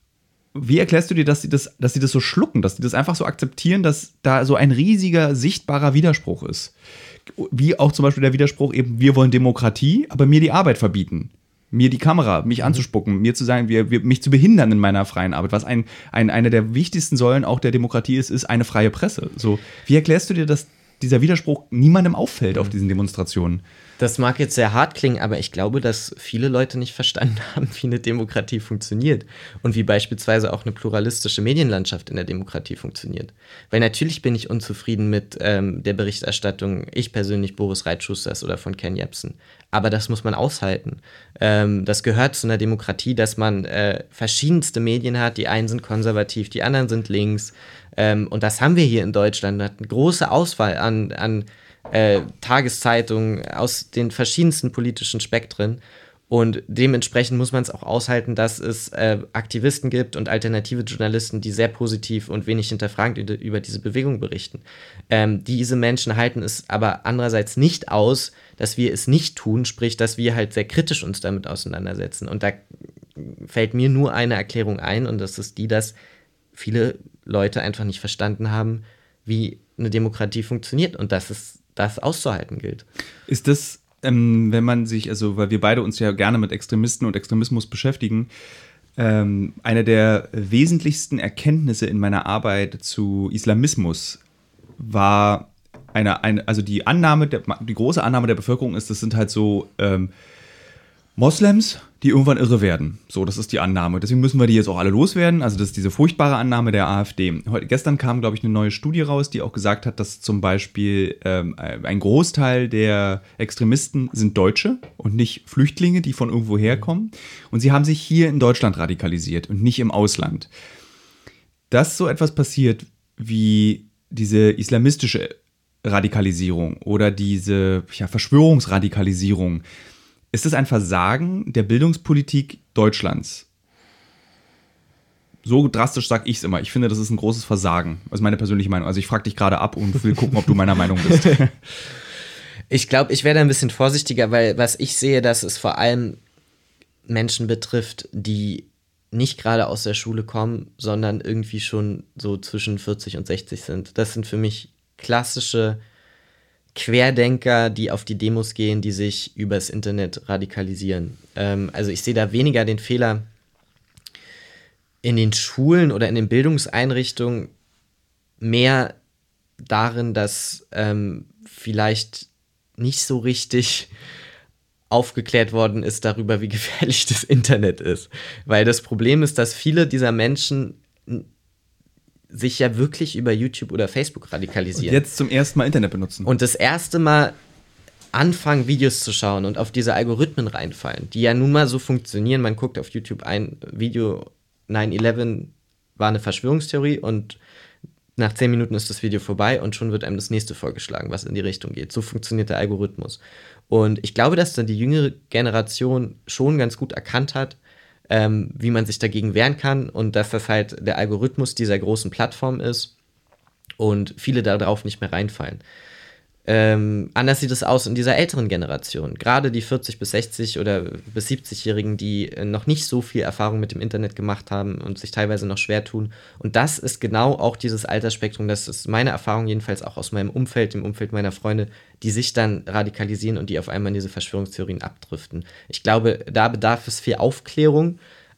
S2: Wie erklärst du dir, dass sie das, dass sie das so schlucken, dass sie das einfach so akzeptieren, dass da so ein riesiger, sichtbarer Widerspruch ist? Wie auch zum Beispiel der Widerspruch eben, wir wollen Demokratie, aber mir die Arbeit verbieten. Mir die Kamera, mich anzuspucken, mir zu sagen, wir, wir, mich zu behindern in meiner freien Arbeit. Was ein, ein, eine der wichtigsten Säulen auch der Demokratie ist, ist eine freie Presse. So, wie erklärst du dir, dass dieser Widerspruch niemandem auffällt auf diesen Demonstrationen?
S1: Das mag jetzt sehr hart klingen, aber ich glaube, dass viele Leute nicht verstanden haben, wie eine Demokratie funktioniert und wie beispielsweise auch eine pluralistische Medienlandschaft in der Demokratie funktioniert. Weil natürlich bin ich unzufrieden mit ähm, der Berichterstattung, ich persönlich, Boris Reitschusters oder von Ken Jebsen. Aber das muss man aushalten. Ähm, das gehört zu einer Demokratie, dass man äh, verschiedenste Medien hat. Die einen sind konservativ, die anderen sind links. Ähm, und das haben wir hier in Deutschland. Man hat eine große Auswahl an, an Äh, Tageszeitungen aus den verschiedensten politischen Spektren und dementsprechend muss man es auch aushalten, dass es äh, Aktivisten gibt und alternative Journalisten, die sehr positiv und wenig hinterfragend über, über diese Bewegung berichten. Ähm, diese Menschen halten es aber andererseits nicht aus, dass wir es nicht tun, sprich, dass wir halt sehr kritisch uns damit auseinandersetzen. Und da fällt mir nur eine Erklärung ein und das ist die, dass viele Leute einfach nicht verstanden haben, wie eine Demokratie funktioniert und dass es das auszuhalten gilt.
S2: Ist das, ähm, wenn man sich, also weil wir beide uns ja gerne mit Extremisten und Extremismus beschäftigen, ähm, eine der wesentlichsten Erkenntnisse in meiner Arbeit zu Islamismus war eine, eine also die Annahme, der, die große Annahme der Bevölkerung ist, das sind halt so ähm, Moslems, die irgendwann irre werden. So, das ist die Annahme. Deswegen müssen wir die jetzt auch alle loswerden. Also das ist diese furchtbare Annahme der AfD. Heute, gestern kam, glaube ich, eine neue Studie raus, die auch gesagt hat, dass zum Beispiel ähm, ein Großteil der Extremisten sind Deutsche und nicht Flüchtlinge, die von irgendwo herkommen. Und sie haben sich hier in Deutschland radikalisiert und nicht im Ausland. Dass so etwas passiert wie diese islamistische Radikalisierung oder diese ja, Verschwörungsradikalisierung, ist es ein Versagen der Bildungspolitik Deutschlands? So drastisch sage ich es immer. Ich finde, das ist ein großes Versagen. Das ist meine persönliche Meinung. Also ich frage dich gerade ab und will gucken, ob du meiner Meinung bist.
S1: Ich glaube, ich werde ein bisschen vorsichtiger, weil was ich sehe, dass es vor allem Menschen betrifft, die nicht gerade aus der Schule kommen, sondern irgendwie schon so zwischen vierzig und sechzig sind. Das sind für mich klassische Querdenker, die auf die Demos gehen, die sich übers Internet radikalisieren. Ähm, also ich sehe da weniger den Fehler in den Schulen oder in den Bildungseinrichtungen, mehr darin, dass ähm, vielleicht nicht so richtig aufgeklärt worden ist darüber, wie gefährlich das Internet ist. Weil das Problem ist, dass viele dieser Menschen sich ja wirklich über YouTube oder Facebook radikalisieren.
S2: Und jetzt zum ersten Mal Internet benutzen.
S1: Und das erste Mal anfangen, Videos zu schauen und auf diese Algorithmen reinfallen, die ja nun mal so funktionieren. Man guckt auf YouTube ein Video, nine eleven war eine Verschwörungstheorie und nach zehn Minuten ist das Video vorbei und schon wird einem das nächste vorgeschlagen, was in die Richtung geht. So funktioniert der Algorithmus. Und ich glaube, dass dann die jüngere Generation schon ganz gut erkannt hat, Ähm, wie man sich dagegen wehren kann und dass das halt der Algorithmus dieser großen Plattform ist und viele darauf nicht mehr reinfallen. Ähm, anders sieht es aus in dieser älteren Generation. Gerade die vierzig bis sechzig oder bis siebzig-Jährigen, die noch nicht so viel Erfahrung mit dem Internet gemacht haben und sich teilweise noch schwer tun. Und das ist genau auch dieses Altersspektrum, das ist meine Erfahrung jedenfalls auch aus meinem Umfeld, dem Umfeld meiner Freunde, die sich dann radikalisieren und die auf einmal in diese Verschwörungstheorien abdriften. Ich glaube, da bedarf es viel Aufklärung,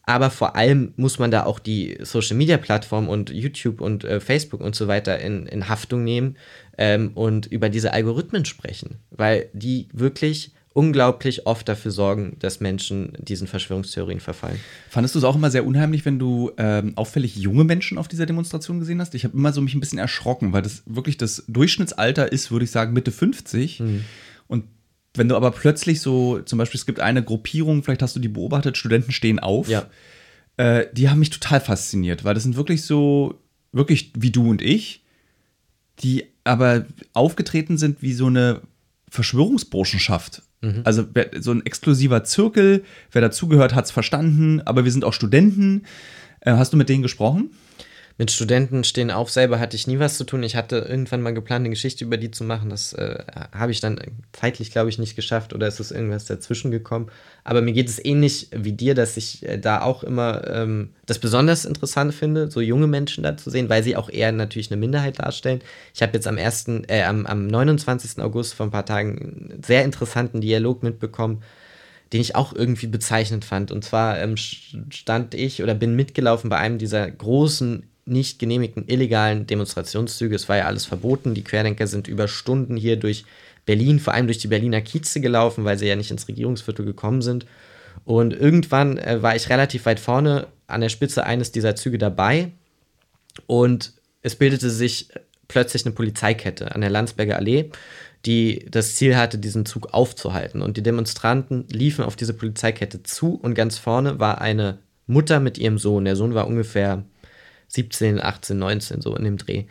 S1: Aber vor allem muss man da auch die Social-Media-Plattformen und YouTube und äh, Facebook und so weiter in, in Haftung nehmen ähm, und über diese Algorithmen sprechen, weil die wirklich unglaublich oft dafür sorgen, dass Menschen diesen Verschwörungstheorien verfallen.
S2: Fandest du es auch immer sehr unheimlich, wenn du ähm, auffällig junge Menschen auf dieser Demonstration gesehen hast? Ich habe immer so mich ein bisschen erschrocken, weil das wirklich das Durchschnittsalter ist, würde ich sagen, Mitte fünfzig. Mhm. Und wenn du aber plötzlich so, zum Beispiel, es gibt eine Gruppierung, vielleicht hast du die beobachtet, Studenten stehen auf.
S1: Ja.
S2: Äh, die haben mich total fasziniert, weil das sind wirklich so, wirklich wie du und ich, die aber aufgetreten sind wie so eine Verschwörungsburschenschaft. Mhm. Also so ein exklusiver Zirkel, wer dazugehört, hat es verstanden, aber wir sind auch Studenten. Äh, hast du mit denen gesprochen?
S1: Mit Studenten stehen auf selber hatte ich nie was zu tun. Ich hatte irgendwann mal geplant, eine Geschichte über die zu machen. Das äh, habe ich dann zeitlich, glaube ich, nicht geschafft oder ist es irgendwas dazwischen gekommen. Aber mir geht es ähnlich wie dir, dass ich äh, da auch immer ähm, das besonders interessant finde, so junge Menschen da zu sehen, weil sie auch eher natürlich eine Minderheit darstellen. Ich habe jetzt am ersten, äh, am, am neunundzwanzigsten August vor ein paar Tagen einen sehr interessanten Dialog mitbekommen, den ich auch irgendwie bezeichnend fand. Und zwar ähm, stand ich oder bin mitgelaufen bei einem dieser großen nicht genehmigten illegalen Demonstrationszüge. Es war ja alles verboten. Die Querdenker sind über Stunden hier durch Berlin, vor allem durch die Berliner Kieze gelaufen, weil sie ja nicht ins Regierungsviertel gekommen sind. Und irgendwann äh, war ich relativ weit vorne an der Spitze eines dieser Züge dabei und es bildete sich plötzlich eine Polizeikette an der Landsberger Allee, die das Ziel hatte, diesen Zug aufzuhalten. Und die Demonstranten liefen auf diese Polizeikette zu und ganz vorne war eine Mutter mit ihrem Sohn. Der Sohn war ungefähr siebzehn, achtzehn, neunzehn, so in dem Dreh.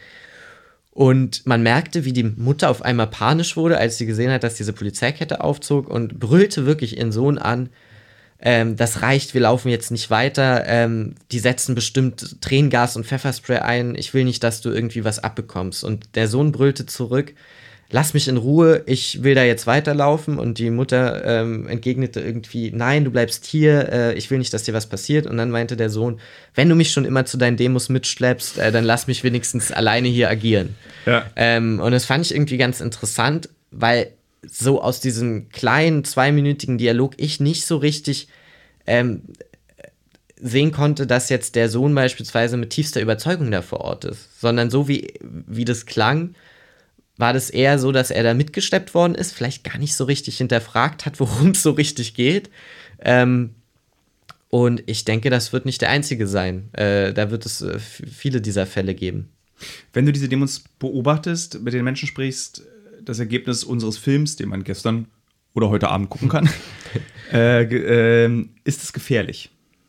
S1: Und man merkte, wie die Mutter auf einmal panisch wurde, als sie gesehen hat, dass diese Polizeikette aufzog und brüllte wirklich ihren Sohn an, ähm, das reicht, wir laufen jetzt nicht weiter, ähm, die setzen bestimmt Tränengas und Pfefferspray ein, ich will nicht, dass du irgendwie was abbekommst. Und der Sohn brüllte zurück, lass mich in Ruhe, ich will da jetzt weiterlaufen. Und die Mutter ähm, entgegnete irgendwie, nein, du bleibst hier, äh, ich will nicht, dass dir was passiert. Und dann meinte der Sohn, wenn du mich schon immer zu deinen Demos mitschleppst, äh, dann lass mich wenigstens alleine hier agieren. Ja. Ähm, und das fand ich irgendwie ganz interessant, weil so aus diesem kleinen, zweiminütigen Dialog ich nicht so richtig ähm, sehen konnte, dass jetzt der Sohn beispielsweise mit tiefster Überzeugung da vor Ort ist. Sondern so wie, wie das klang, war das eher so, dass er da mitgesteppt worden ist, vielleicht gar nicht so richtig hinterfragt hat, worum es so richtig geht. Ähm, und ich denke, das wird nicht der einzige sein. Äh, da wird es äh, viele dieser Fälle geben.
S2: Wenn du diese Demos beobachtest, mit den Menschen sprichst, das Ergebnis unseres Films, den man gestern oder heute Abend gucken kann, äh, äh, ist es gefährlich,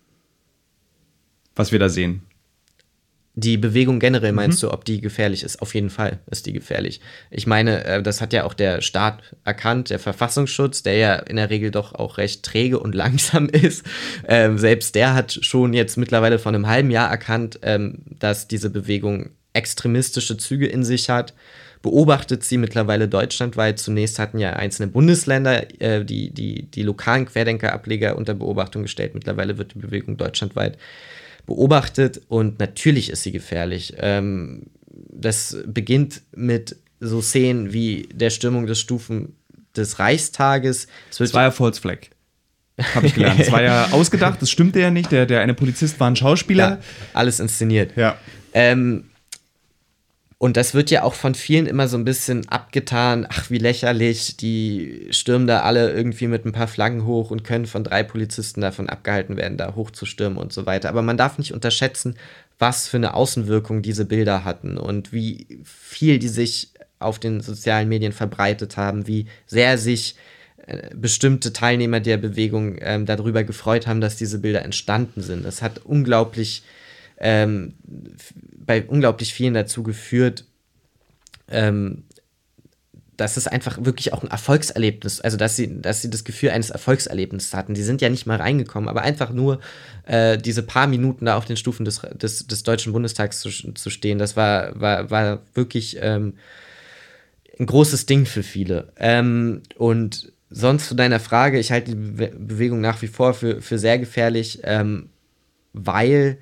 S2: was wir da sehen?
S1: Die Bewegung generell meinst mhm. du, ob die gefährlich ist? Auf jeden Fall ist die gefährlich. Ich meine, das hat ja auch der Staat erkannt, der Verfassungsschutz, der ja in der Regel doch auch recht träge und langsam ist. Ähm, selbst der hat schon jetzt mittlerweile vor einem halben Jahr erkannt, ähm, dass diese Bewegung extremistische Züge in sich hat. Beobachtet sie mittlerweile deutschlandweit. Zunächst hatten ja einzelne Bundesländer äh, die, die, die lokalen Querdenkerableger unter Beobachtung gestellt. Mittlerweile wird die Bewegung deutschlandweit beobachtet und natürlich ist sie gefährlich. Ähm, das beginnt mit so Szenen wie der Stürmung des Stufen des Reichstages.
S2: Es das war ja False Flag, habe ich gelernt. Das war ja ausgedacht, das stimmte ja nicht. Der, der eine Polizist war ein Schauspieler.
S1: Ja, alles inszeniert.
S2: Ja.
S1: Ähm, und das wird ja auch von vielen immer so ein bisschen abgetan. Ach, wie lächerlich, die stürmen da alle irgendwie mit ein paar Flaggen hoch und können von drei Polizisten davon abgehalten werden, da hochzustürmen und so weiter. Aber man darf nicht unterschätzen, was für eine Außenwirkung diese Bilder hatten und wie viel die sich auf den sozialen Medien verbreitet haben, wie sehr sich äh, bestimmte Teilnehmer der Bewegung ähm, darüber gefreut haben, dass diese Bilder entstanden sind. Das hat unglaublich Ähm, bei unglaublich vielen dazu geführt, ähm, dass es einfach wirklich auch ein Erfolgserlebnis, also dass sie, dass sie das Gefühl eines Erfolgserlebnisses hatten. Die sind ja nicht mal reingekommen, aber einfach nur äh, diese paar Minuten da auf den Stufen des, des, des Deutschen Bundestags zu, zu stehen, das war, war, war wirklich ähm, ein großes Ding für viele. Ähm, und sonst zu deiner Frage, ich halte die Be- Bewegung nach wie vor für, für sehr gefährlich, ähm, weil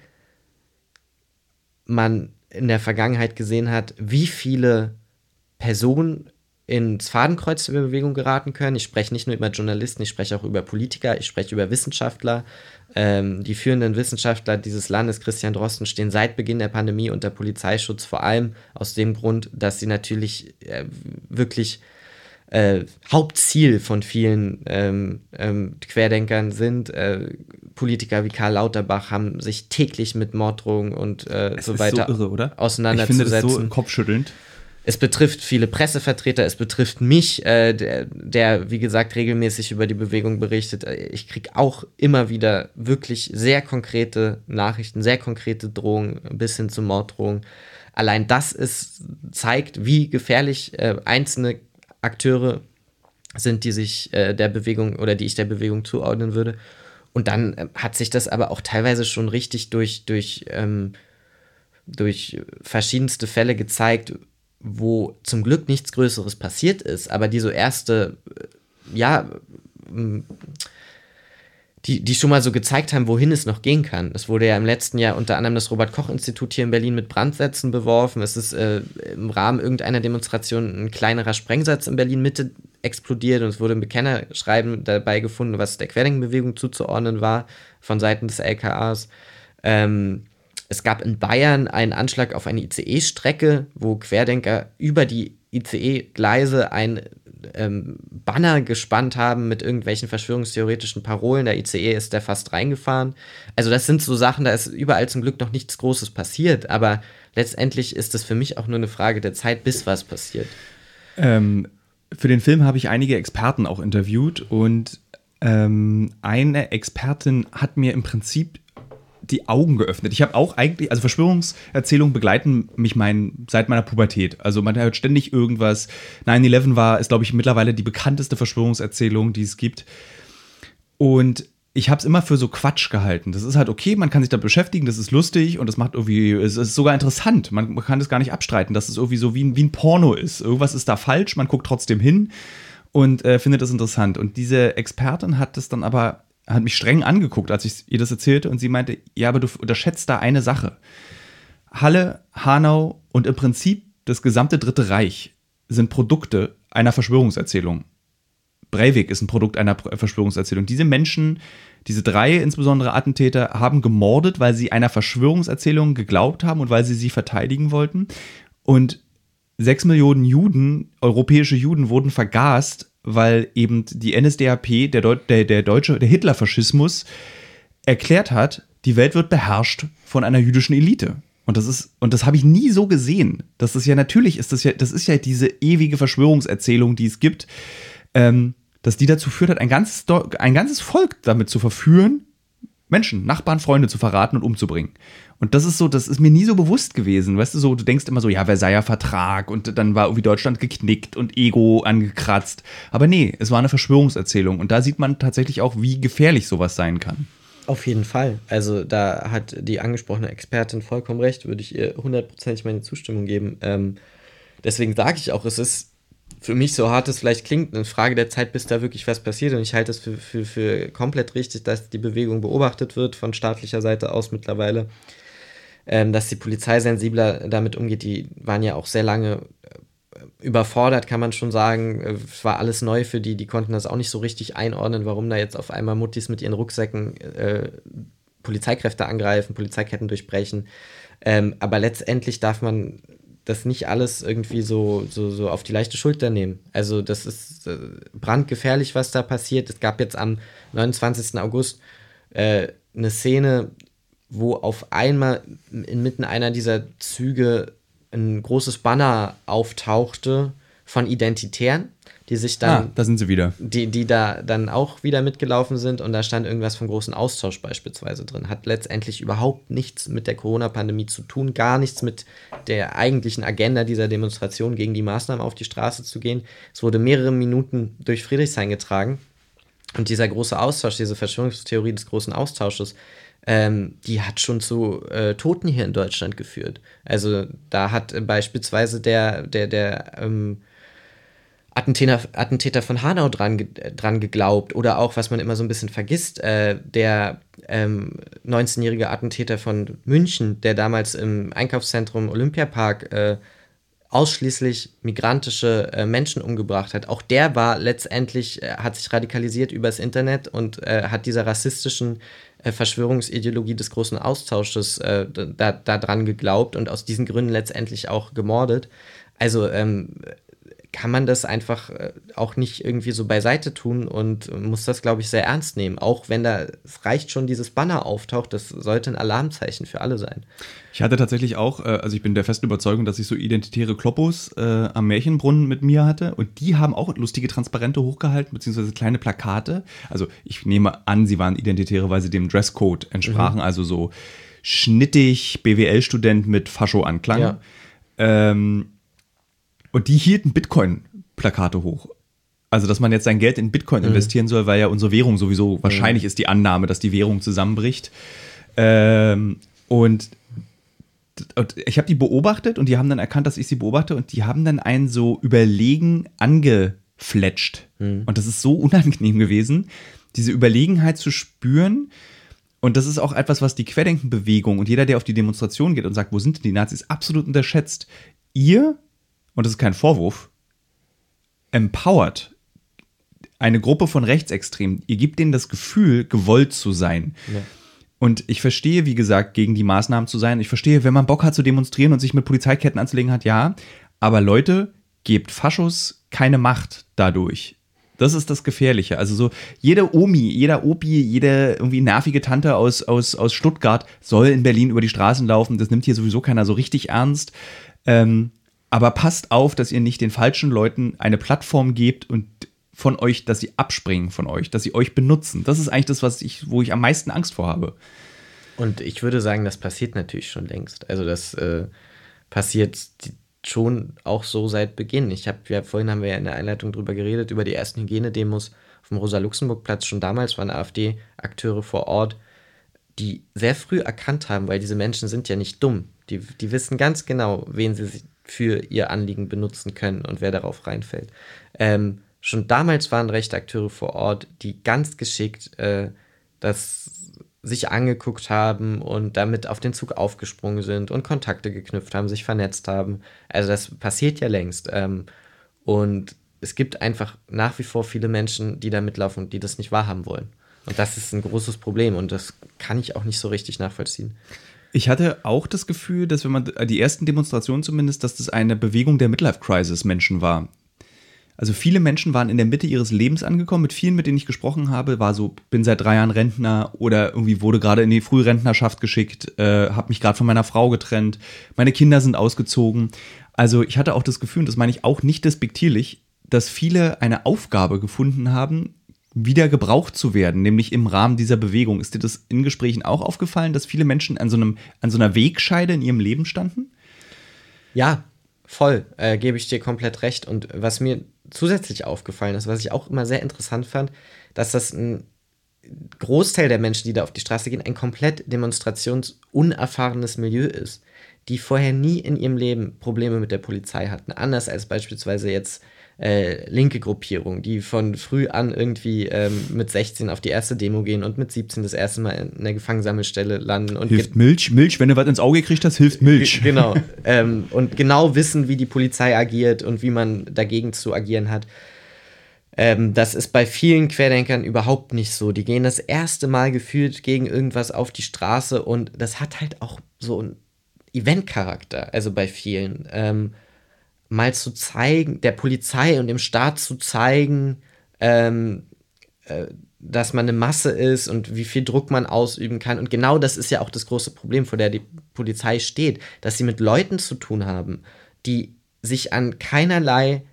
S1: man in der Vergangenheit gesehen hat, wie viele Personen ins Fadenkreuz der Bewegung geraten können. Ich spreche nicht nur über Journalisten, ich spreche auch über Politiker, ich spreche über Wissenschaftler. Ähm, die führenden Wissenschaftler dieses Landes, Christian Drosten, stehen seit Beginn der Pandemie unter Polizeischutz, vor allem aus dem Grund, dass sie natürlich äh, wirklich äh, Hauptziel von vielen ähm, ähm, Querdenkern sind. Äh, Politiker wie Karl Lauterbach haben sich täglich mit Morddrohungen und äh, so weiter
S2: so irre, oder?
S1: auseinanderzusetzen.
S2: Ich finde das so kopfschüttelnd.
S1: Es betrifft viele Pressevertreter, es betrifft mich, äh, der, der, wie gesagt, regelmäßig über die Bewegung berichtet. Ich kriege auch immer wieder wirklich sehr konkrete Nachrichten, sehr konkrete Drohungen bis hin zu Morddrohungen. Allein das ist, zeigt, wie gefährlich äh, einzelne Akteure sind, die sich äh, der Bewegung oder die ich der Bewegung zuordnen würde. Und dann äh, hat sich das aber auch teilweise schon richtig durch, durch, ähm, durch verschiedenste Fälle gezeigt, wo zum Glück nichts Größeres passiert ist, aber die so erste, ja, die, die schon mal so gezeigt haben, wohin es noch gehen kann. Es wurde ja im letzten Jahr unter anderem das Robert-Koch-Institut hier in Berlin mit Brandsätzen beworfen. Es ist äh, im Rahmen irgendeiner Demonstration ein kleinerer Sprengsatz in Berlin-Mitte explodiert und es wurde ein Bekennerschreiben dabei gefunden, was der Querdenkenbewegung zuzuordnen war, von Seiten des L K As. Ähm, Es gab in Bayern einen Anschlag auf eine I C E-Strecke, wo Querdenker über die I C E-Gleise ein ähm, Banner gespannt haben mit irgendwelchen verschwörungstheoretischen Parolen. Der I C E ist da fast reingefahren. Also das sind so Sachen, da ist überall zum Glück noch nichts Großes passiert. Aber letztendlich ist es für mich auch nur eine Frage der Zeit, bis was passiert.
S2: Ähm, für den Film habe ich einige Experten auch interviewt. Und ähm, eine Expertin hat mir im Prinzip die Augen geöffnet. Ich habe auch eigentlich, also Verschwörungserzählungen begleiten mich mein, seit meiner Pubertät. Also man hört ständig irgendwas. nine eleven war, ist glaube ich mittlerweile die bekannteste Verschwörungserzählung, die es gibt. Und ich habe es immer für so Quatsch gehalten. Das ist halt okay, man kann sich damit beschäftigen, das ist lustig und das macht irgendwie, es ist sogar interessant. Man, man kann das gar nicht abstreiten, dass es irgendwie so wie ein, wie ein Porno ist. Irgendwas ist da falsch, man guckt trotzdem hin und äh, findet das interessant. Und diese Expertin hat das dann aber hat mich streng angeguckt, als ich ihr das erzählte und sie meinte, ja, aber du unterschätzt da eine Sache. Halle, Hanau und im Prinzip das gesamte Dritte Reich sind Produkte einer Verschwörungserzählung. Breivik ist ein Produkt einer Verschwörungserzählung. Diese Menschen, diese drei insbesondere Attentäter, haben gemordet, weil sie einer Verschwörungserzählung geglaubt haben und weil sie sie verteidigen wollten. Und sechs Millionen Juden, europäische Juden, wurden vergast, weil eben die N S D A P, der, Deu- der, der deutsche, der Hitlerfaschismus, erklärt hat, die Welt wird beherrscht von einer jüdischen Elite. Und das ist, und das habe ich nie so gesehen. Das ist ja natürlich, ist das ja, das ist ja diese ewige Verschwörungserzählung, die es gibt, ähm, dass die dazu führt hat, ein ganzes, ein ganzes Volk damit zu verführen, Menschen, Nachbarn, Freunde zu verraten und umzubringen. Und das ist so, das ist mir nie so bewusst gewesen. Weißt du, so, du denkst immer so, ja, Versailler Vertrag und dann war irgendwie Deutschland geknickt und Ego angekratzt. Aber nee, es war eine Verschwörungserzählung. Und da sieht man tatsächlich auch, wie gefährlich sowas sein kann.
S1: Auf jeden Fall. Also da hat die angesprochene Expertin vollkommen recht, würde ich ihr hundertprozentig meine Zustimmung geben. Ähm, deswegen sage ich auch, es ist für mich, so hart es vielleicht klingt, eine Frage der Zeit, bis da wirklich was passiert. Und ich halte es für, für, für komplett richtig, dass die Bewegung beobachtet wird von staatlicher Seite aus mittlerweile. Ähm, dass die Polizei sensibler damit umgeht. Die waren ja auch sehr lange äh, überfordert, kann man schon sagen. Es war alles neu für die. Die konnten das auch nicht so richtig einordnen, warum da jetzt auf einmal Muttis mit ihren Rucksäcken äh, Polizeikräfte angreifen, Polizeiketten durchbrechen. Ähm, aber letztendlich darf man das nicht alles irgendwie so, so, so auf die leichte Schulter nehmen. Also das ist äh, brandgefährlich, was da passiert. Es gab jetzt am neunundzwanzigsten August äh, eine Szene, wo auf einmal inmitten einer dieser Züge ein großes Banner auftauchte von Identitären, die sich dann,
S2: ah, da sind sie wieder.
S1: Die, die da dann auch wieder mitgelaufen sind und da stand irgendwas vom großen Austausch beispielsweise drin. Hat letztendlich überhaupt nichts mit der Corona-Pandemie zu tun, gar nichts mit der eigentlichen Agenda dieser Demonstration gegen die Maßnahmen auf die Straße zu gehen. Es wurde mehrere Minuten durch Friedrichshain getragen und dieser große Austausch, diese Verschwörungstheorie des großen Austausches, Ähm, die hat schon zu äh, Toten hier in Deutschland geführt. Also da hat äh, beispielsweise der, der, der ähm, Attentäter, Attentäter von Hanau dran, äh, dran geglaubt. Oder auch, was man immer so ein bisschen vergisst, äh, der ähm, neunzehnjährige Attentäter von München, der damals im Einkaufszentrum Olympiapark äh, ausschließlich migrantische äh, Menschen umgebracht hat, auch der war letztendlich, äh, hat sich radikalisiert übers Internet und äh, hat dieser rassistischen äh, Verschwörungsideologie des großen Austausches äh, da, da dran geglaubt und aus diesen Gründen letztendlich auch gemordet. Also ähm, kann man das einfach äh, auch nicht irgendwie so beiseite tun und muss das, glaube ich, sehr ernst nehmen. Auch wenn da, es reicht schon, dieses Banner auftaucht, das sollte ein Alarmzeichen für alle sein.
S2: Ich hatte tatsächlich auch, äh, also ich bin der festen Überzeugung, dass ich so identitäre Kloppos äh, am Märchenbrunnen mit mir hatte und die haben auch lustige Transparente hochgehalten, beziehungsweise kleine Plakate. Also ich nehme an, sie waren identitäre, weil sie dem Dresscode entsprachen, mhm. also so schnittig B W L-Student mit Fascho-Anklang. Ja. Ähm, Und die hielten Bitcoin-Plakate hoch. Also, dass man jetzt sein Geld in Bitcoin mhm. investieren soll, weil ja unsere Währung sowieso, mhm. wahrscheinlich ist die Annahme, dass die Währung zusammenbricht. Ähm, und, und ich habe die beobachtet und die haben dann erkannt, dass ich sie beobachte und die haben dann einen so überlegen angefletscht. Mhm. Und das ist so unangenehm gewesen, diese Überlegenheit zu spüren. Und das ist auch etwas, was die Querdenkenbewegung und jeder, der auf die Demonstration geht und sagt, wo sind denn die Nazis, absolut unterschätzt. Ihr, und das ist kein Vorwurf, empowert eine Gruppe von Rechtsextremen. Ihr gebt denen das Gefühl, gewollt zu sein. Ja. Und ich verstehe, wie gesagt, gegen die Maßnahmen zu sein. Ich verstehe, wenn man Bock hat zu demonstrieren und sich mit Polizeiketten anzulegen hat, ja. Aber Leute, gebt Faschos keine Macht dadurch. Das ist das Gefährliche. Also so jede Omi, jeder Opi, jede irgendwie nervige Tante aus, aus, aus Stuttgart soll in Berlin über die Straßen laufen. Das nimmt hier sowieso keiner so richtig ernst. Ähm, Aber passt auf, dass ihr nicht den falschen Leuten eine Plattform gebt und von euch, dass sie abspringen von euch, dass sie euch benutzen. Das ist eigentlich das, was ich, wo ich am meisten Angst vor habe.
S1: Und ich würde sagen, das passiert natürlich schon längst. Also das äh, passiert schon auch so seit Beginn. Ich habe ja vorhin haben wir ja in der Einleitung drüber geredet, über die ersten Hygienedemos auf dem Rosa-Luxemburg-Platz. Schon damals waren AfD-Akteure vor Ort, die sehr früh erkannt haben, weil diese Menschen sind ja nicht dumm. Die, die wissen ganz genau, wen sie sich für ihr Anliegen benutzen können und wer darauf reinfällt. Ähm, schon damals waren rechte Akteure vor Ort, die ganz geschickt äh, das sich angeguckt haben und damit auf den Zug aufgesprungen sind und Kontakte geknüpft haben, sich vernetzt haben. Also das passiert ja längst. Ähm, und es gibt einfach nach wie vor viele Menschen, die da mitlaufen und die das nicht wahrhaben wollen. Und das ist ein großes Problem und das kann ich auch nicht so richtig nachvollziehen.
S2: Ich hatte auch das Gefühl, dass wenn man die ersten Demonstrationen zumindest, dass das eine Bewegung der Midlife-Crisis-Menschen war. Also viele Menschen waren in der Mitte ihres Lebens angekommen. Mit vielen, mit denen ich gesprochen habe, war so, bin seit drei Jahren Rentner oder irgendwie wurde gerade in die Frührentnerschaft geschickt, äh, habe mich gerade von meiner Frau getrennt, meine Kinder sind ausgezogen. Also ich hatte auch das Gefühl, und das meine ich auch nicht despektierlich, dass viele eine Aufgabe gefunden haben, wieder gebraucht zu werden, nämlich im Rahmen dieser Bewegung. Ist dir das in Gesprächen auch aufgefallen, dass viele Menschen an so einem, an so einer Wegscheide in ihrem Leben standen?
S1: Ja, voll, äh, gebe ich dir komplett recht. Und was mir zusätzlich aufgefallen ist, was ich auch immer sehr interessant fand, dass das ein Großteil der Menschen, die da auf die Straße gehen, ein komplett demonstrationsunerfahrenes Milieu ist, die vorher nie in ihrem Leben Probleme mit der Polizei hatten. Anders als beispielsweise jetzt Äh, linke Gruppierung, die von früh an irgendwie ähm, mit sechzehn auf die erste Demo gehen und mit siebzehn das erste Mal in einer Gefangensammelstelle landen. Und
S2: hilft Milch, Milch, wenn du was ins Auge gekriegt hast, hilft Milch.
S1: G- genau. ähm, und genau wissen, wie die Polizei agiert und wie man dagegen zu agieren hat. Ähm, das ist bei vielen Querdenkern überhaupt nicht so. Die gehen das erste Mal gefühlt gegen irgendwas auf die Straße und das hat halt auch so einen Eventcharakter, also bei vielen. Ähm, mal zu zeigen, der Polizei und dem Staat zu zeigen, ähm, äh, dass man eine Masse ist und wie viel Druck man ausüben kann. Und genau das ist ja auch das große Problem, vor der die Polizei steht, dass sie mit Leuten zu tun haben, die sich an keinerlei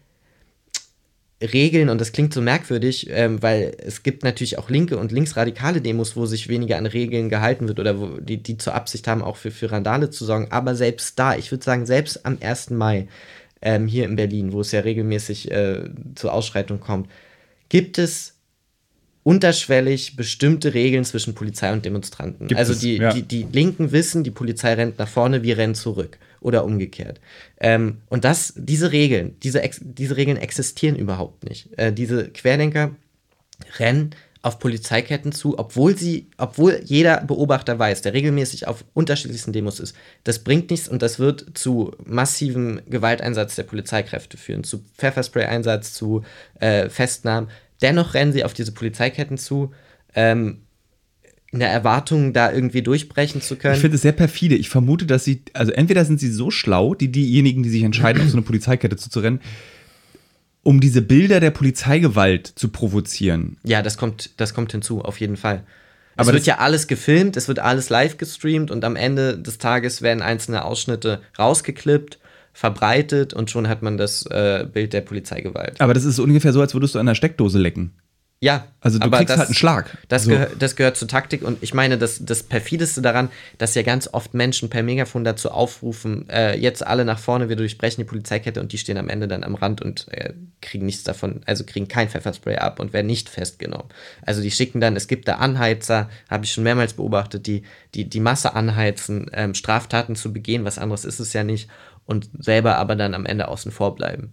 S1: Regeln, und das klingt so merkwürdig, ähm, weil es gibt natürlich auch linke und linksradikale Demos, wo sich weniger an Regeln gehalten wird oder wo die, die zur Absicht haben, auch für, für Randale zu sorgen. Aber selbst da, ich würde sagen, selbst am ersten Mai, Ähm, hier in Berlin, wo es ja regelmäßig äh, zur Ausschreitung kommt, gibt es unterschwellig bestimmte Regeln zwischen Polizei und Demonstranten. Gibt also die, es, ja. die, die Linken wissen, die Polizei rennt nach vorne, wir rennen zurück oder umgekehrt. Ähm, und das, diese Regeln, diese, diese Regeln existieren überhaupt nicht. Äh, diese Querdenker rennen auf Polizeiketten zu, obwohl sie, obwohl jeder Beobachter weiß, der regelmäßig auf unterschiedlichsten Demos ist, das bringt nichts und das wird zu massivem Gewalteinsatz der Polizeikräfte führen, zu Pfefferspray-Einsatz, zu äh, Festnahmen. Dennoch rennen sie auf diese Polizeiketten zu, ähm, in der Erwartung, da irgendwie durchbrechen zu können.
S2: Ich finde es sehr perfide. Ich vermute, dass sie, also entweder sind sie so schlau, die diejenigen, die sich entscheiden, auf so eine Polizeikette zuzurennen, um diese Bilder der Polizeigewalt zu provozieren.
S1: Ja, das kommt, das kommt hinzu, auf jeden Fall. Es
S2: Aber
S1: wird ja alles gefilmt, es wird alles live gestreamt und am Ende des Tages werden einzelne Ausschnitte rausgeklippt, verbreitet und schon hat man das äh, Bild der Polizeigewalt.
S2: Aber das ist ungefähr so, als würdest du an einer Steckdose lecken.
S1: Ja,
S2: also du
S1: aber
S2: kriegst
S1: das,
S2: halt einen Schlag.
S1: Das,
S2: so.
S1: gehör, das gehört zur Taktik und ich meine, das, das Perfideste daran, dass ja ganz oft Menschen per Megafon dazu aufrufen, äh, jetzt alle nach vorne, wir durchbrechen die Polizeikette und die stehen am Ende dann am Rand und äh, kriegen nichts davon, also kriegen kein Pfefferspray ab und werden nicht festgenommen. Also die schicken dann, es gibt da Anheizer, habe ich schon mehrmals beobachtet, die die, die Masse anheizen, ähm, Straftaten zu begehen, was anderes ist es ja nicht und selber aber dann am Ende außen vor bleiben.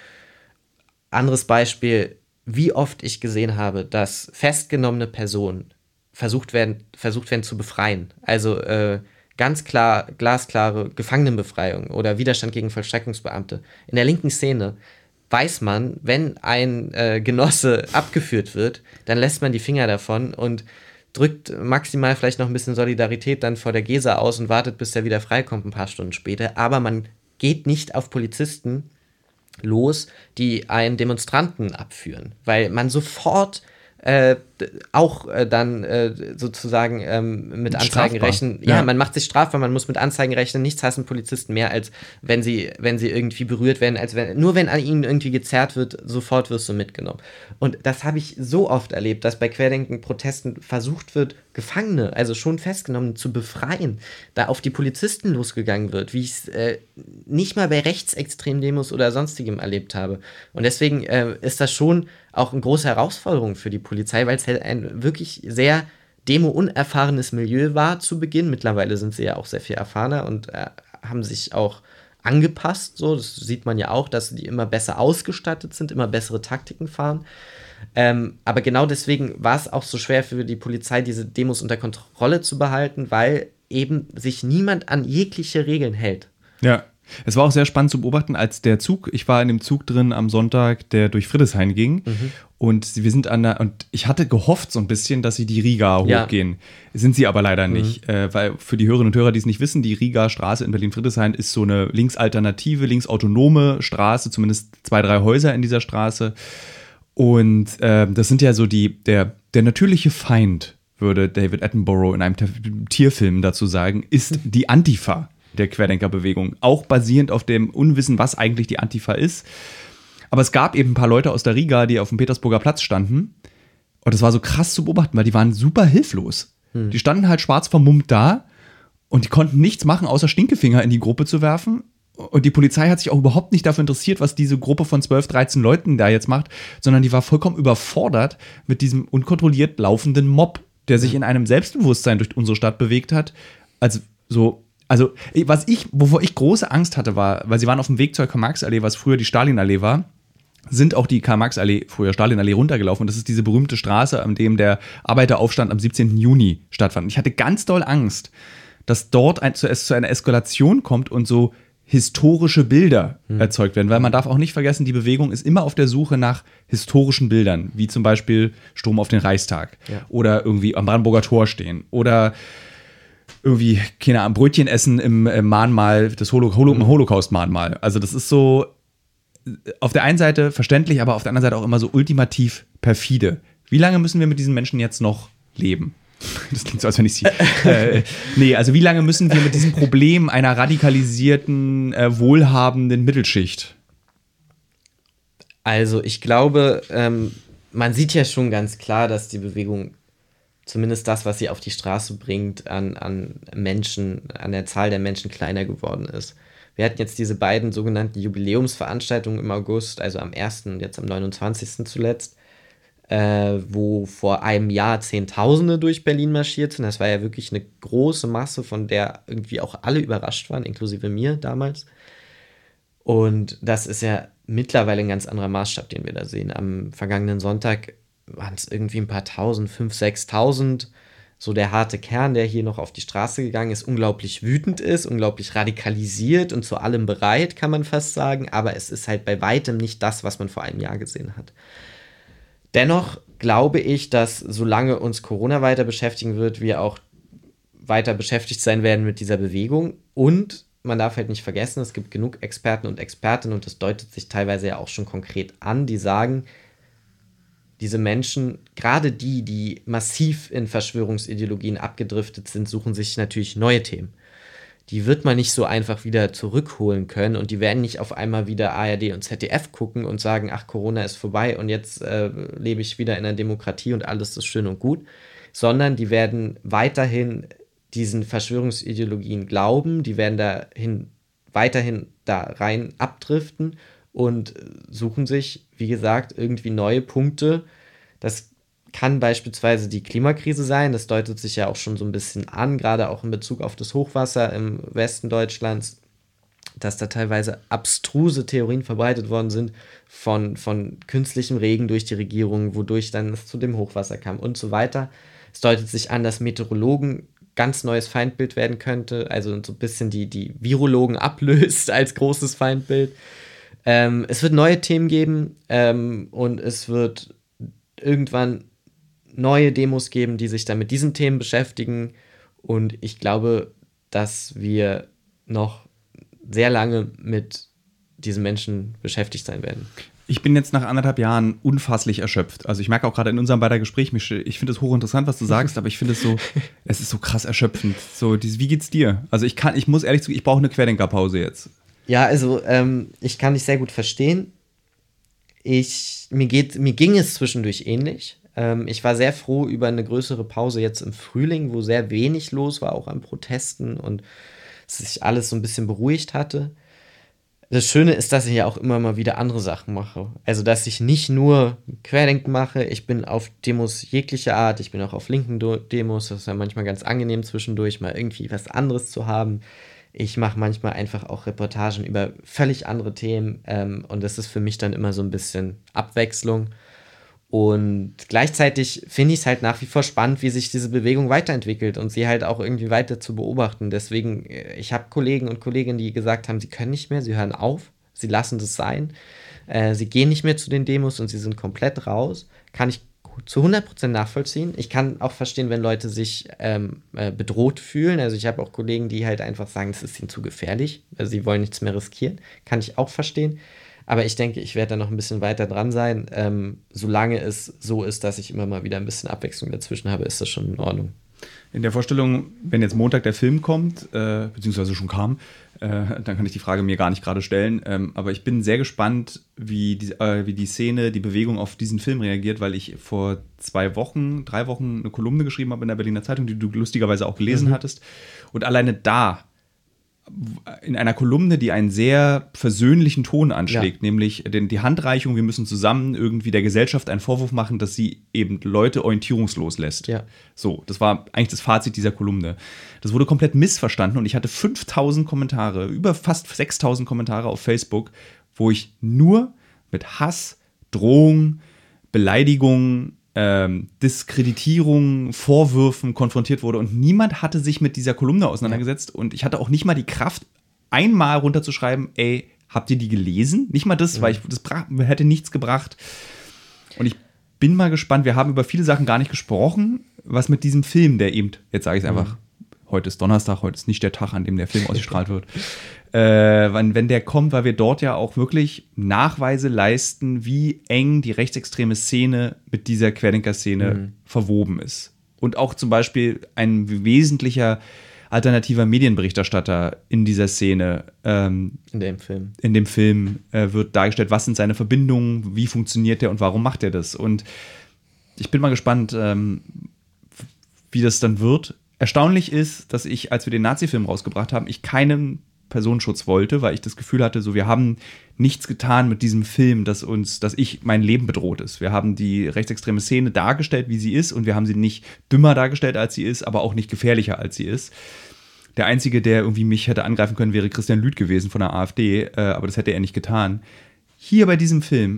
S1: Anderes Beispiel, wie oft ich gesehen habe, dass festgenommene Personen versucht werden, versucht werden zu befreien. Also äh, ganz klar, glasklare Gefangenenbefreiung oder Widerstand gegen Vollstreckungsbeamte. In der linken Szene weiß man, wenn ein äh, Genosse abgeführt wird, dann lässt man die Finger davon und drückt maximal vielleicht noch ein bisschen Solidarität dann vor der Gesa aus und wartet, bis er wieder freikommt ein paar Stunden später. Aber man geht nicht auf Polizisten los, die einen Demonstranten abführen, weil man sofort äh, auch äh, dann äh, sozusagen ähm, mit Anzeigen
S2: strafbar.
S1: rechnen. Ja,
S2: ja,
S1: man macht sich strafbar, man muss mit Anzeigen rechnen. Nichts hassen Polizisten mehr, als wenn sie, wenn sie irgendwie berührt werden, als wenn, nur wenn an ihnen irgendwie gezerrt wird, sofort wirst du mitgenommen. Und das habe ich so oft erlebt, dass bei Querdenken-Protesten versucht wird, Gefangene, also schon Festgenommene, zu befreien, da auf die Polizisten losgegangen wird, wie ich es äh, nicht mal bei rechtsextremen Demos oder sonstigem erlebt habe. Und deswegen äh, ist das schon auch eine große Herausforderung für die Polizei, weil es halt ein wirklich sehr demo-unerfahrenes Milieu war zu Beginn. Mittlerweile sind sie ja auch sehr viel erfahrener und äh, haben sich auch angepasst. So, das sieht man ja auch, dass die immer besser ausgestattet sind, immer bessere Taktiken fahren. Ähm, aber genau deswegen war es auch so schwer für die Polizei, diese Demos unter Kontrolle zu behalten, weil eben sich niemand an jegliche Regeln hält.
S2: Ja. Es war auch sehr spannend zu beobachten, als der Zug, ich war in dem Zug drin am Sonntag, der durch Friedrichshain ging mhm. und wir sind an der, und ich hatte gehofft so ein bisschen, dass sie die Riga hochgehen. Ja. Sind sie aber leider mhm. nicht, äh, weil für die Hörerinnen und Hörer, die es nicht wissen, die Riga Straße in Berlin-Friedrichshain ist so eine linksalternative, linksautonome Straße, zumindest zwei, drei Häuser in dieser Straße und äh, das sind ja so die, der, der natürliche Feind, würde David Attenborough in einem T- Tierfilm dazu sagen, ist die Antifa der Querdenkerbewegung, auch basierend auf dem Unwissen, was eigentlich die Antifa ist. Aber es gab eben ein paar Leute aus der Riga, die auf dem Petersburger Platz standen. Und das war so krass zu beobachten, weil die waren super hilflos. Hm. Die standen halt schwarz vermummt da und die konnten nichts machen, außer Stinkefinger in die Gruppe zu werfen. Und die Polizei hat sich auch überhaupt nicht dafür interessiert, was diese Gruppe von zwölf, dreizehn Leuten da jetzt macht, sondern die war vollkommen überfordert mit diesem unkontrolliert laufenden Mob, der sich in einem Selbstbewusstsein durch unsere Stadt bewegt hat, als so. Also, was ich, wovor ich große Angst hatte, war, weil sie waren auf dem Weg zur Karl-Marx-Allee, was früher die Stalinallee war, sind auch die Karl-Marx-Allee, früher Stalinallee, runtergelaufen. Und das ist diese berühmte Straße, an dem der Arbeiteraufstand am siebzehnten Juni stattfand. Und ich hatte ganz doll Angst, dass dort ein, zu, es zu einer Eskalation kommt und so historische Bilder hm. erzeugt werden. Weil man darf auch nicht vergessen, die Bewegung ist immer auf der Suche nach historischen Bildern, wie zum Beispiel Sturm auf den Reichstag ja. oder irgendwie am Brandenburger Tor stehen oder irgendwie, keine Ahnung, Brötchen essen im äh, Mahnmal, das Holo- Holo- mhm. Holocaust-Mahnmal. Also das ist so auf der einen Seite verständlich, aber auf der anderen Seite auch immer so ultimativ perfide. Wie lange müssen wir mit diesen Menschen jetzt noch leben? Das klingt so, als wenn ich sie... äh, nee, also wie lange müssen wir mit diesem Problem einer radikalisierten, äh, wohlhabenden Mittelschicht?
S1: Also ich glaube, ähm, man sieht ja schon ganz klar, dass die Bewegung zumindest das, was sie auf die Straße bringt, an, an Menschen, an der Zahl der Menschen kleiner geworden ist. Wir hatten jetzt diese beiden sogenannten Jubiläumsveranstaltungen im August, also am ersten und jetzt am neunundzwanzigsten zuletzt, äh, wo vor einem Jahr Zehntausende durch Berlin marschiert sind. Das war ja wirklich eine große Masse, von der irgendwie auch alle überrascht waren, inklusive mir damals. Und das ist ja mittlerweile ein ganz anderer Maßstab, den wir da sehen. Am vergangenen Sonntag waren es irgendwie ein paar tausend, fünf, sechstausend, so der harte Kern, der hier noch auf die Straße gegangen ist, unglaublich wütend ist, unglaublich radikalisiert und zu allem bereit, kann man fast sagen, aber es ist halt bei weitem nicht das, was man vor einem Jahr gesehen hat. Dennoch glaube ich, dass solange uns Corona weiter beschäftigen wird, wir auch weiter beschäftigt sein werden mit dieser Bewegung. Und man darf halt nicht vergessen, es gibt genug Experten und Expertinnen, und das deutet sich teilweise ja auch schon konkret an, die sagen, diese Menschen, gerade die, die massiv in Verschwörungsideologien abgedriftet sind, suchen sich natürlich neue Themen. Die wird man nicht so einfach wieder zurückholen können und die werden nicht auf einmal wieder A R D und Z D F gucken und sagen, ach, Corona ist vorbei und jetzt äh, lebe ich wieder in einer Demokratie und alles ist schön und gut, sondern die werden weiterhin diesen Verschwörungsideologien glauben, die werden dahin weiterhin da rein abdriften und suchen sich, wie gesagt, irgendwie neue Punkte. Das kann beispielsweise die Klimakrise sein, das deutet sich ja auch schon so ein bisschen an, gerade auch in Bezug auf das Hochwasser im Westen Deutschlands, dass da teilweise abstruse Theorien verbreitet worden sind von, von künstlichem Regen durch die Regierung, wodurch dann es zu dem Hochwasser kam und so weiter. Es deutet sich an, dass Meteorologen ganz neues Feindbild werden könnte, also so ein bisschen die, die Virologen ablöst als großes Feindbild. Ähm, es wird neue Themen geben ähm, und es wird irgendwann neue Demos geben, die sich dann mit diesen Themen beschäftigen. Und ich glaube, dass wir noch sehr lange mit diesen Menschen beschäftigt sein werden.
S2: Ich bin jetzt nach anderthalb Jahren unfasslich erschöpft. Also ich merke auch gerade in unserem beider Gespräch, ich finde es hochinteressant, was du sagst, aber ich finde es so, es ist so krass erschöpfend. So, dieses, wie geht's dir? Also ich kann, ich muss ehrlich sagen, ich brauche eine Querdenkerpause jetzt.
S1: Ja, also ähm, ich kann dich sehr gut verstehen. Ich, mir, geht, mir ging es zwischendurch ähnlich. Ähm, ich war sehr froh über eine größere Pause jetzt im Frühling, wo sehr wenig los war, auch an Protesten und sich alles so ein bisschen beruhigt hatte. Das Schöne ist, dass ich ja auch immer mal wieder andere Sachen mache. Also, dass ich nicht nur Querdenken mache, ich bin auf Demos jeglicher Art, ich bin auch auf linken Demos, das ist ja manchmal ganz angenehm zwischendurch, mal irgendwie was anderes zu haben. Ich mache manchmal einfach auch Reportagen über völlig andere Themen ähm, und das ist für mich dann immer so ein bisschen Abwechslung. Und gleichzeitig finde ich es halt nach wie vor spannend, wie sich diese Bewegung weiterentwickelt und sie halt auch irgendwie weiter zu beobachten. Deswegen, ich habe Kollegen und Kolleginnen, die gesagt haben, sie können nicht mehr, sie hören auf, sie lassen das sein. Äh, sie gehen nicht mehr zu den Demos und sie sind komplett raus. Kann ich zu hundert Prozent nachvollziehen. Ich kann auch verstehen, wenn Leute sich ähm, äh, bedroht fühlen. Also ich habe auch Kollegen, die halt einfach sagen, das ist ihnen zu gefährlich. Also sie wollen nichts mehr riskieren. Kann ich auch verstehen. Aber ich denke, ich werde da noch ein bisschen weiter dran sein. Ähm, solange es so ist, dass ich immer mal wieder ein bisschen Abwechslung dazwischen habe, ist das schon in Ordnung.
S2: In der Vorstellung, wenn jetzt Montag der Film kommt, äh, beziehungsweise schon kam, äh, dann kann ich die Frage mir gar nicht gerade stellen. Ähm, aber ich bin sehr gespannt, wie die, äh, wie die Szene, die Bewegung auf diesen Film reagiert, weil ich vor zwei Wochen, drei Wochen eine Kolumne geschrieben habe in der Berliner Zeitung, die du lustigerweise auch gelesen mhm. hattest. Und alleine da, in einer Kolumne, die einen sehr versöhnlichen Ton anschlägt, ja. nämlich den, die Handreichung, wir müssen zusammen irgendwie der Gesellschaft einen Vorwurf machen, dass sie eben Leute orientierungslos lässt. Ja. So, das war eigentlich das Fazit dieser Kolumne. Das wurde komplett missverstanden und ich hatte fünftausend Kommentare, über fast sechstausend Kommentare auf Facebook, wo ich nur mit Hass, Drohung, Beleidigung, Ähm, Diskreditierung, Vorwürfen konfrontiert wurde und niemand hatte sich mit dieser Kolumne auseinandergesetzt ja. und ich hatte auch nicht mal die Kraft, einmal runterzuschreiben, ey, habt ihr die gelesen? Nicht mal das, mhm. weil ich, das brach, hätte nichts gebracht. Und ich bin mal gespannt, wir haben über viele Sachen gar nicht gesprochen, was mit diesem Film, der eben, jetzt sage ich es einfach, mhm. heute ist Donnerstag, heute ist nicht der Tag, an dem der Film ausgestrahlt wird, Äh, wenn, wenn der kommt, weil wir dort ja auch wirklich Nachweise leisten, wie eng die rechtsextreme Szene mit dieser Querdenker-Szene mhm. verwoben ist. Und auch zum Beispiel ein wesentlicher alternativer Medienberichterstatter in dieser Szene. Ähm,
S1: in dem Film.
S2: In dem Film äh, wird dargestellt, was sind seine Verbindungen, wie funktioniert der und warum macht er das. Und ich bin mal gespannt, ähm, wie das dann wird. Erstaunlich ist, dass ich, als wir den Nazi-Film rausgebracht haben, ich keinen Personenschutz wollte, weil ich das Gefühl hatte, so wir haben nichts getan mit diesem Film, dass uns, dass ich mein Leben bedroht ist. Wir haben die rechtsextreme Szene dargestellt, wie sie ist und wir haben sie nicht dümmer dargestellt, als sie ist, aber auch nicht gefährlicher, als sie ist. Der Einzige, der irgendwie mich hätte angreifen können, wäre Christian Lüth gewesen von der AfD, äh, aber das hätte er nicht getan. Hier bei diesem Film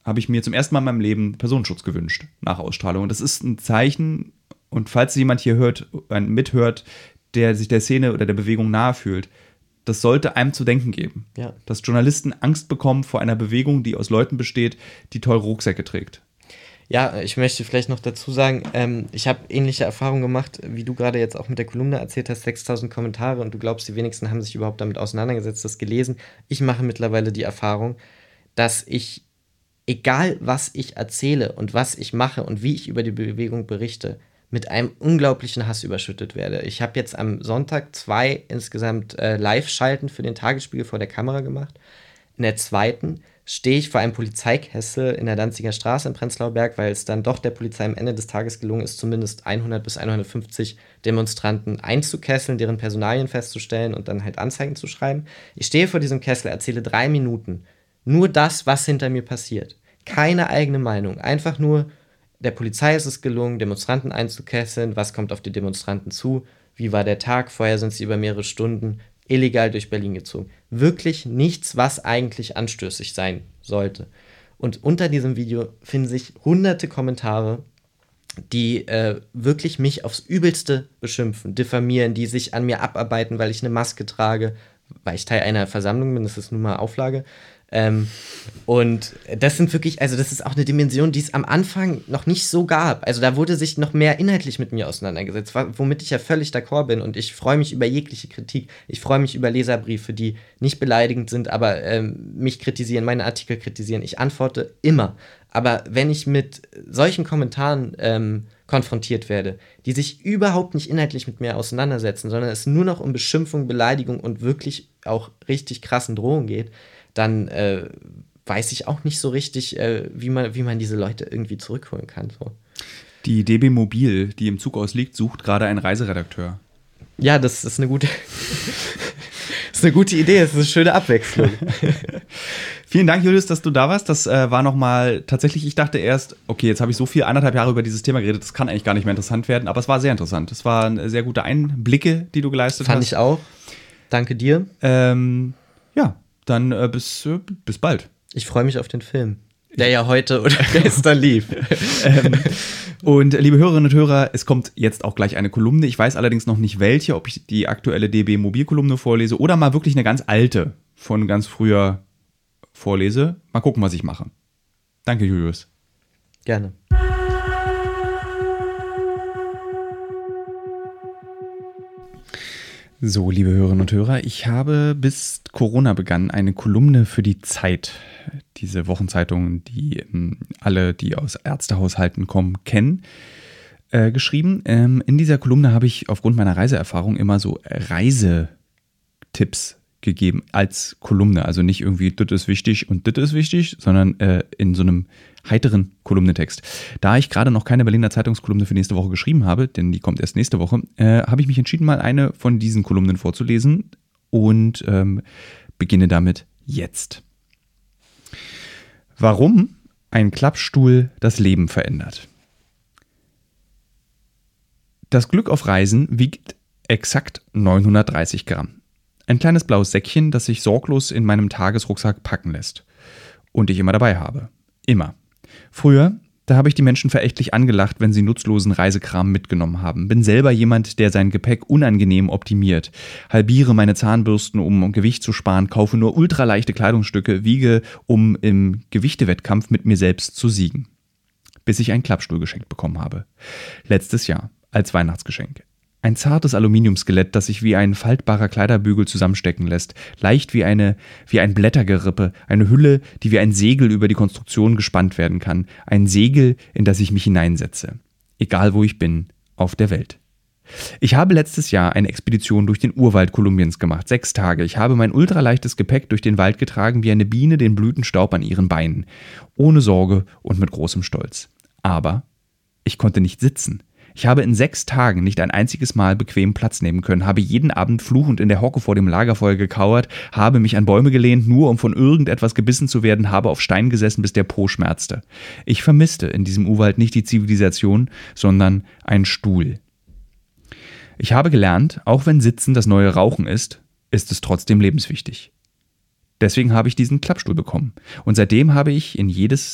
S2: habe ich mir zum ersten Mal in meinem Leben Personenschutz gewünscht nach Ausstrahlung. Und das ist ein Zeichen, und falls jemand hier hört, mithört, der sich der Szene oder der Bewegung nahe fühlt, das sollte einem zu denken geben.
S1: Ja.
S2: Dass Journalisten Angst bekommen vor einer Bewegung, die aus Leuten besteht, die teure Rucksäcke trägt.
S1: Ja, ich möchte vielleicht noch dazu sagen, ähm, ich habe ähnliche Erfahrungen gemacht, wie du gerade jetzt auch mit der Kolumne erzählt hast, sechstausend Kommentare, und du glaubst, die wenigsten haben sich überhaupt damit auseinandergesetzt, das gelesen. Ich mache mittlerweile die Erfahrung, dass ich, egal was ich erzähle und was ich mache und wie ich über die Bewegung berichte, mit einem unglaublichen Hass überschüttet werde. Ich habe jetzt am Sonntag zwei insgesamt äh, Live-Schalten für den Tagesspiegel vor der Kamera gemacht. In der zweiten stehe ich vor einem Polizeikessel in der Danziger Straße in Prenzlauer Berg, weil es dann doch der Polizei am Ende des Tages gelungen ist, zumindest hundert bis hundertfünfzig Demonstranten einzukesseln, deren Personalien festzustellen und dann halt Anzeigen zu schreiben. Ich stehe vor diesem Kessel, erzähle drei Minuten nur das, was hinter mir passiert. Keine eigene Meinung, einfach nur, der Polizei ist es gelungen, Demonstranten einzukesseln, was kommt auf die Demonstranten zu, wie war der Tag, vorher sind sie über mehrere Stunden illegal durch Berlin gezogen. Wirklich nichts, was eigentlich anstößig sein sollte. Und unter diesem Video finden sich hunderte Kommentare, die äh, wirklich mich aufs Übelste beschimpfen, diffamieren, die sich an mir abarbeiten, weil ich eine Maske trage, weil ich Teil einer Versammlung bin, das ist nun mal Auflage. Ähm, und das sind wirklich, also das ist auch eine Dimension, die es am Anfang noch nicht so gab. Also da wurde sich noch mehr inhaltlich mit mir auseinandergesetzt, womit ich ja völlig d'accord bin, und ich freue mich über jegliche Kritik. Ich freue mich über Leserbriefe, die nicht beleidigend sind, aber ähm, mich kritisieren, meine Artikel kritisieren. Ich antworte immer. Aber wenn ich mit solchen Kommentaren ähm, konfrontiert werde, die sich überhaupt nicht inhaltlich mit mir auseinandersetzen, sondern es nur noch um Beschimpfung, Beleidigung und wirklich auch richtig krassen Drohungen geht, dann äh, weiß ich auch nicht so richtig, äh, wie man, wie man diese Leute irgendwie zurückholen kann. So.
S2: Die D B Mobil, die im Zug ausliegt, sucht gerade einen Reiseredakteur.
S1: Ja, das ist eine gute, das ist eine gute Idee, das ist eine schöne Abwechslung.
S2: Vielen Dank, Julius, dass du da warst. Das äh, war nochmal tatsächlich, ich dachte erst, okay, jetzt habe ich so viel, anderthalb Jahre über dieses Thema geredet, das kann eigentlich gar nicht mehr interessant werden, aber es war sehr interessant. Es waren sehr gute Einblicke, die du geleistet
S1: Fand
S2: hast.
S1: Fand ich auch. Danke dir.
S2: Ähm, ja. Dann äh, bis, äh, bis bald.
S1: Ich freue mich auf den Film, der ja heute oder gestern lief.
S2: ähm, und liebe Hörerinnen und Hörer, es kommt jetzt auch gleich eine Kolumne. Ich weiß allerdings noch nicht welche, ob ich die aktuelle D B Mobil-Kolumne vorlese oder mal wirklich eine ganz alte von ganz früher vorlese. Mal gucken, was ich mache. Danke, Julius.
S1: Gerne.
S2: So, liebe Hörerinnen und Hörer, ich habe bis Corona begann eine Kolumne für die Zeit, diese Wochenzeitung, die ähm, alle, die aus Ärztehaushalten kommen, kennen, äh, geschrieben. Ähm, in dieser Kolumne habe ich aufgrund meiner Reiseerfahrung immer so Reisetipps gegeben als Kolumne. Also nicht irgendwie, das ist wichtig und das ist wichtig, sondern äh, in so einem heiteren Kolumnetext. Da ich gerade noch keine Berliner Zeitungskolumne für nächste Woche geschrieben habe, denn die kommt erst nächste Woche, äh, habe ich mich entschieden, mal eine von diesen Kolumnen vorzulesen und ähm, beginne damit jetzt. Warum ein Klappstuhl das Leben verändert. Das Glück auf Reisen wiegt exakt neunhundertdreißig Gramm. Ein kleines blaues Säckchen, das sich sorglos in meinem Tagesrucksack packen lässt. Und ich immer dabei habe. Immer. Früher, da habe ich die Menschen verächtlich angelacht, wenn sie nutzlosen Reisekram mitgenommen haben. Bin selber jemand, der sein Gepäck unangenehm optimiert. Halbiere meine Zahnbürsten, um Gewicht zu sparen, kaufe nur ultraleichte Kleidungsstücke, wiege, um im Gewichtewettkampf mit mir selbst zu siegen. Bis ich einen Klappstuhl geschenkt bekommen habe. Letztes Jahr, als Weihnachtsgeschenk. Ein zartes Aluminiumskelett, das sich wie ein faltbarer Kleiderbügel zusammenstecken lässt, leicht wie eine wie ein Blättergerippe, eine Hülle, die wie ein Segel über die Konstruktion gespannt werden kann, ein Segel, in das ich mich hineinsetze, egal wo ich bin, auf der Welt. Ich habe letztes Jahr eine Expedition durch den Urwald Kolumbiens gemacht, sechs Tage. Ich habe mein ultraleichtes Gepäck durch den Wald getragen wie eine Biene den Blütenstaub an ihren Beinen, ohne Sorge und mit großem Stolz. Aber ich konnte nicht sitzen. Ich habe in sechs Tagen nicht ein einziges Mal bequem Platz nehmen können, habe jeden Abend fluchend in der Hocke vor dem Lagerfeuer gekauert, habe mich an Bäume gelehnt, nur um von irgendetwas gebissen zu werden, habe auf Stein gesessen, bis der Po schmerzte. Ich vermisste in diesem Urwald nicht die Zivilisation, sondern einen Stuhl. Ich habe gelernt, auch wenn Sitzen das neue Rauchen ist, ist es trotzdem lebenswichtig. Deswegen habe ich diesen Klappstuhl bekommen. Und seitdem habe ich in jedes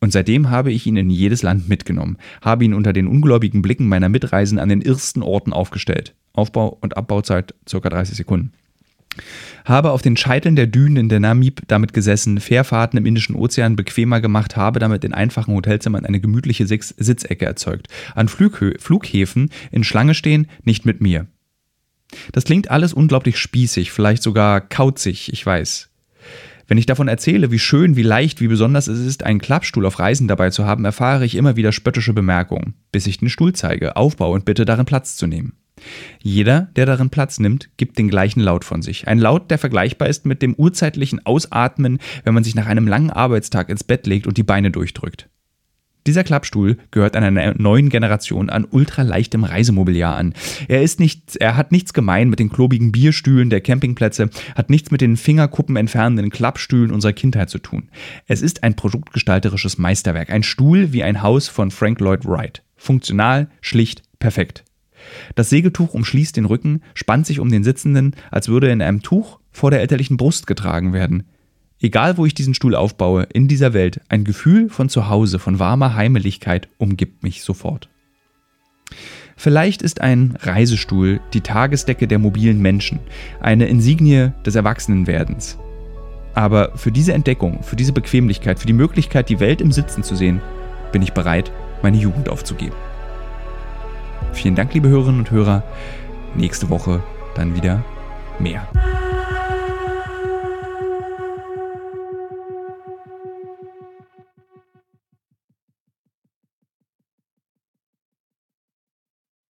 S2: Und seitdem habe ich ihn in jedes Land mitgenommen, habe ihn unter den ungläubigen Blicken meiner Mitreisenden an den irrsten Orten aufgestellt. Aufbau- und Abbauzeit ca. dreißig Sekunden. Habe auf den Scheiteln der Dünen in der Namib damit gesessen, Fährfahrten im Indischen Ozean bequemer gemacht, habe damit in einfachen Hotelzimmern eine gemütliche Sitz- Sitzecke erzeugt. An Flughö- Flughäfen in Schlange stehen, nicht mit mir. Das klingt alles unglaublich spießig, vielleicht sogar kauzig, ich weiß. Wenn ich davon erzähle, wie schön, wie leicht, wie besonders es ist, einen Klappstuhl auf Reisen dabei zu haben, erfahre ich immer wieder spöttische Bemerkungen, bis ich den Stuhl zeige, aufbaue und bitte, darin Platz zu nehmen. Jeder, der darin Platz nimmt, gibt den gleichen Laut von sich. Ein Laut, der vergleichbar ist mit dem urzeitlichen Ausatmen, wenn man sich nach einem langen Arbeitstag ins Bett legt und die Beine durchdrückt. Dieser Klappstuhl gehört einer neuen Generation an ultraleichtem Reisemobiliar an. Er ist nicht, er hat nichts gemein mit den klobigen Bierstühlen der Campingplätze, hat nichts mit den Fingerkuppen entfernenden Klappstühlen unserer Kindheit zu tun. Es ist ein produktgestalterisches Meisterwerk, ein Stuhl wie ein Haus von Frank Lloyd Wright. Funktional, schlicht, perfekt. Das Segeltuch umschließt den Rücken, spannt sich um den Sitzenden, als würde er in einem Tuch vor der elterlichen Brust getragen werden. Egal, wo ich diesen Stuhl aufbaue, in dieser Welt, ein Gefühl von Zuhause, von warmer Heimeligkeit umgibt mich sofort. Vielleicht ist ein Reisestuhl die Tagesdecke der mobilen Menschen, eine Insignie des Erwachsenenwerdens. Aber für diese Entdeckung, für diese Bequemlichkeit, für die Möglichkeit, die Welt im Sitzen zu sehen, bin ich bereit, meine Jugend aufzugeben. Vielen Dank, liebe Hörerinnen und Hörer. Nächste Woche dann wieder mehr.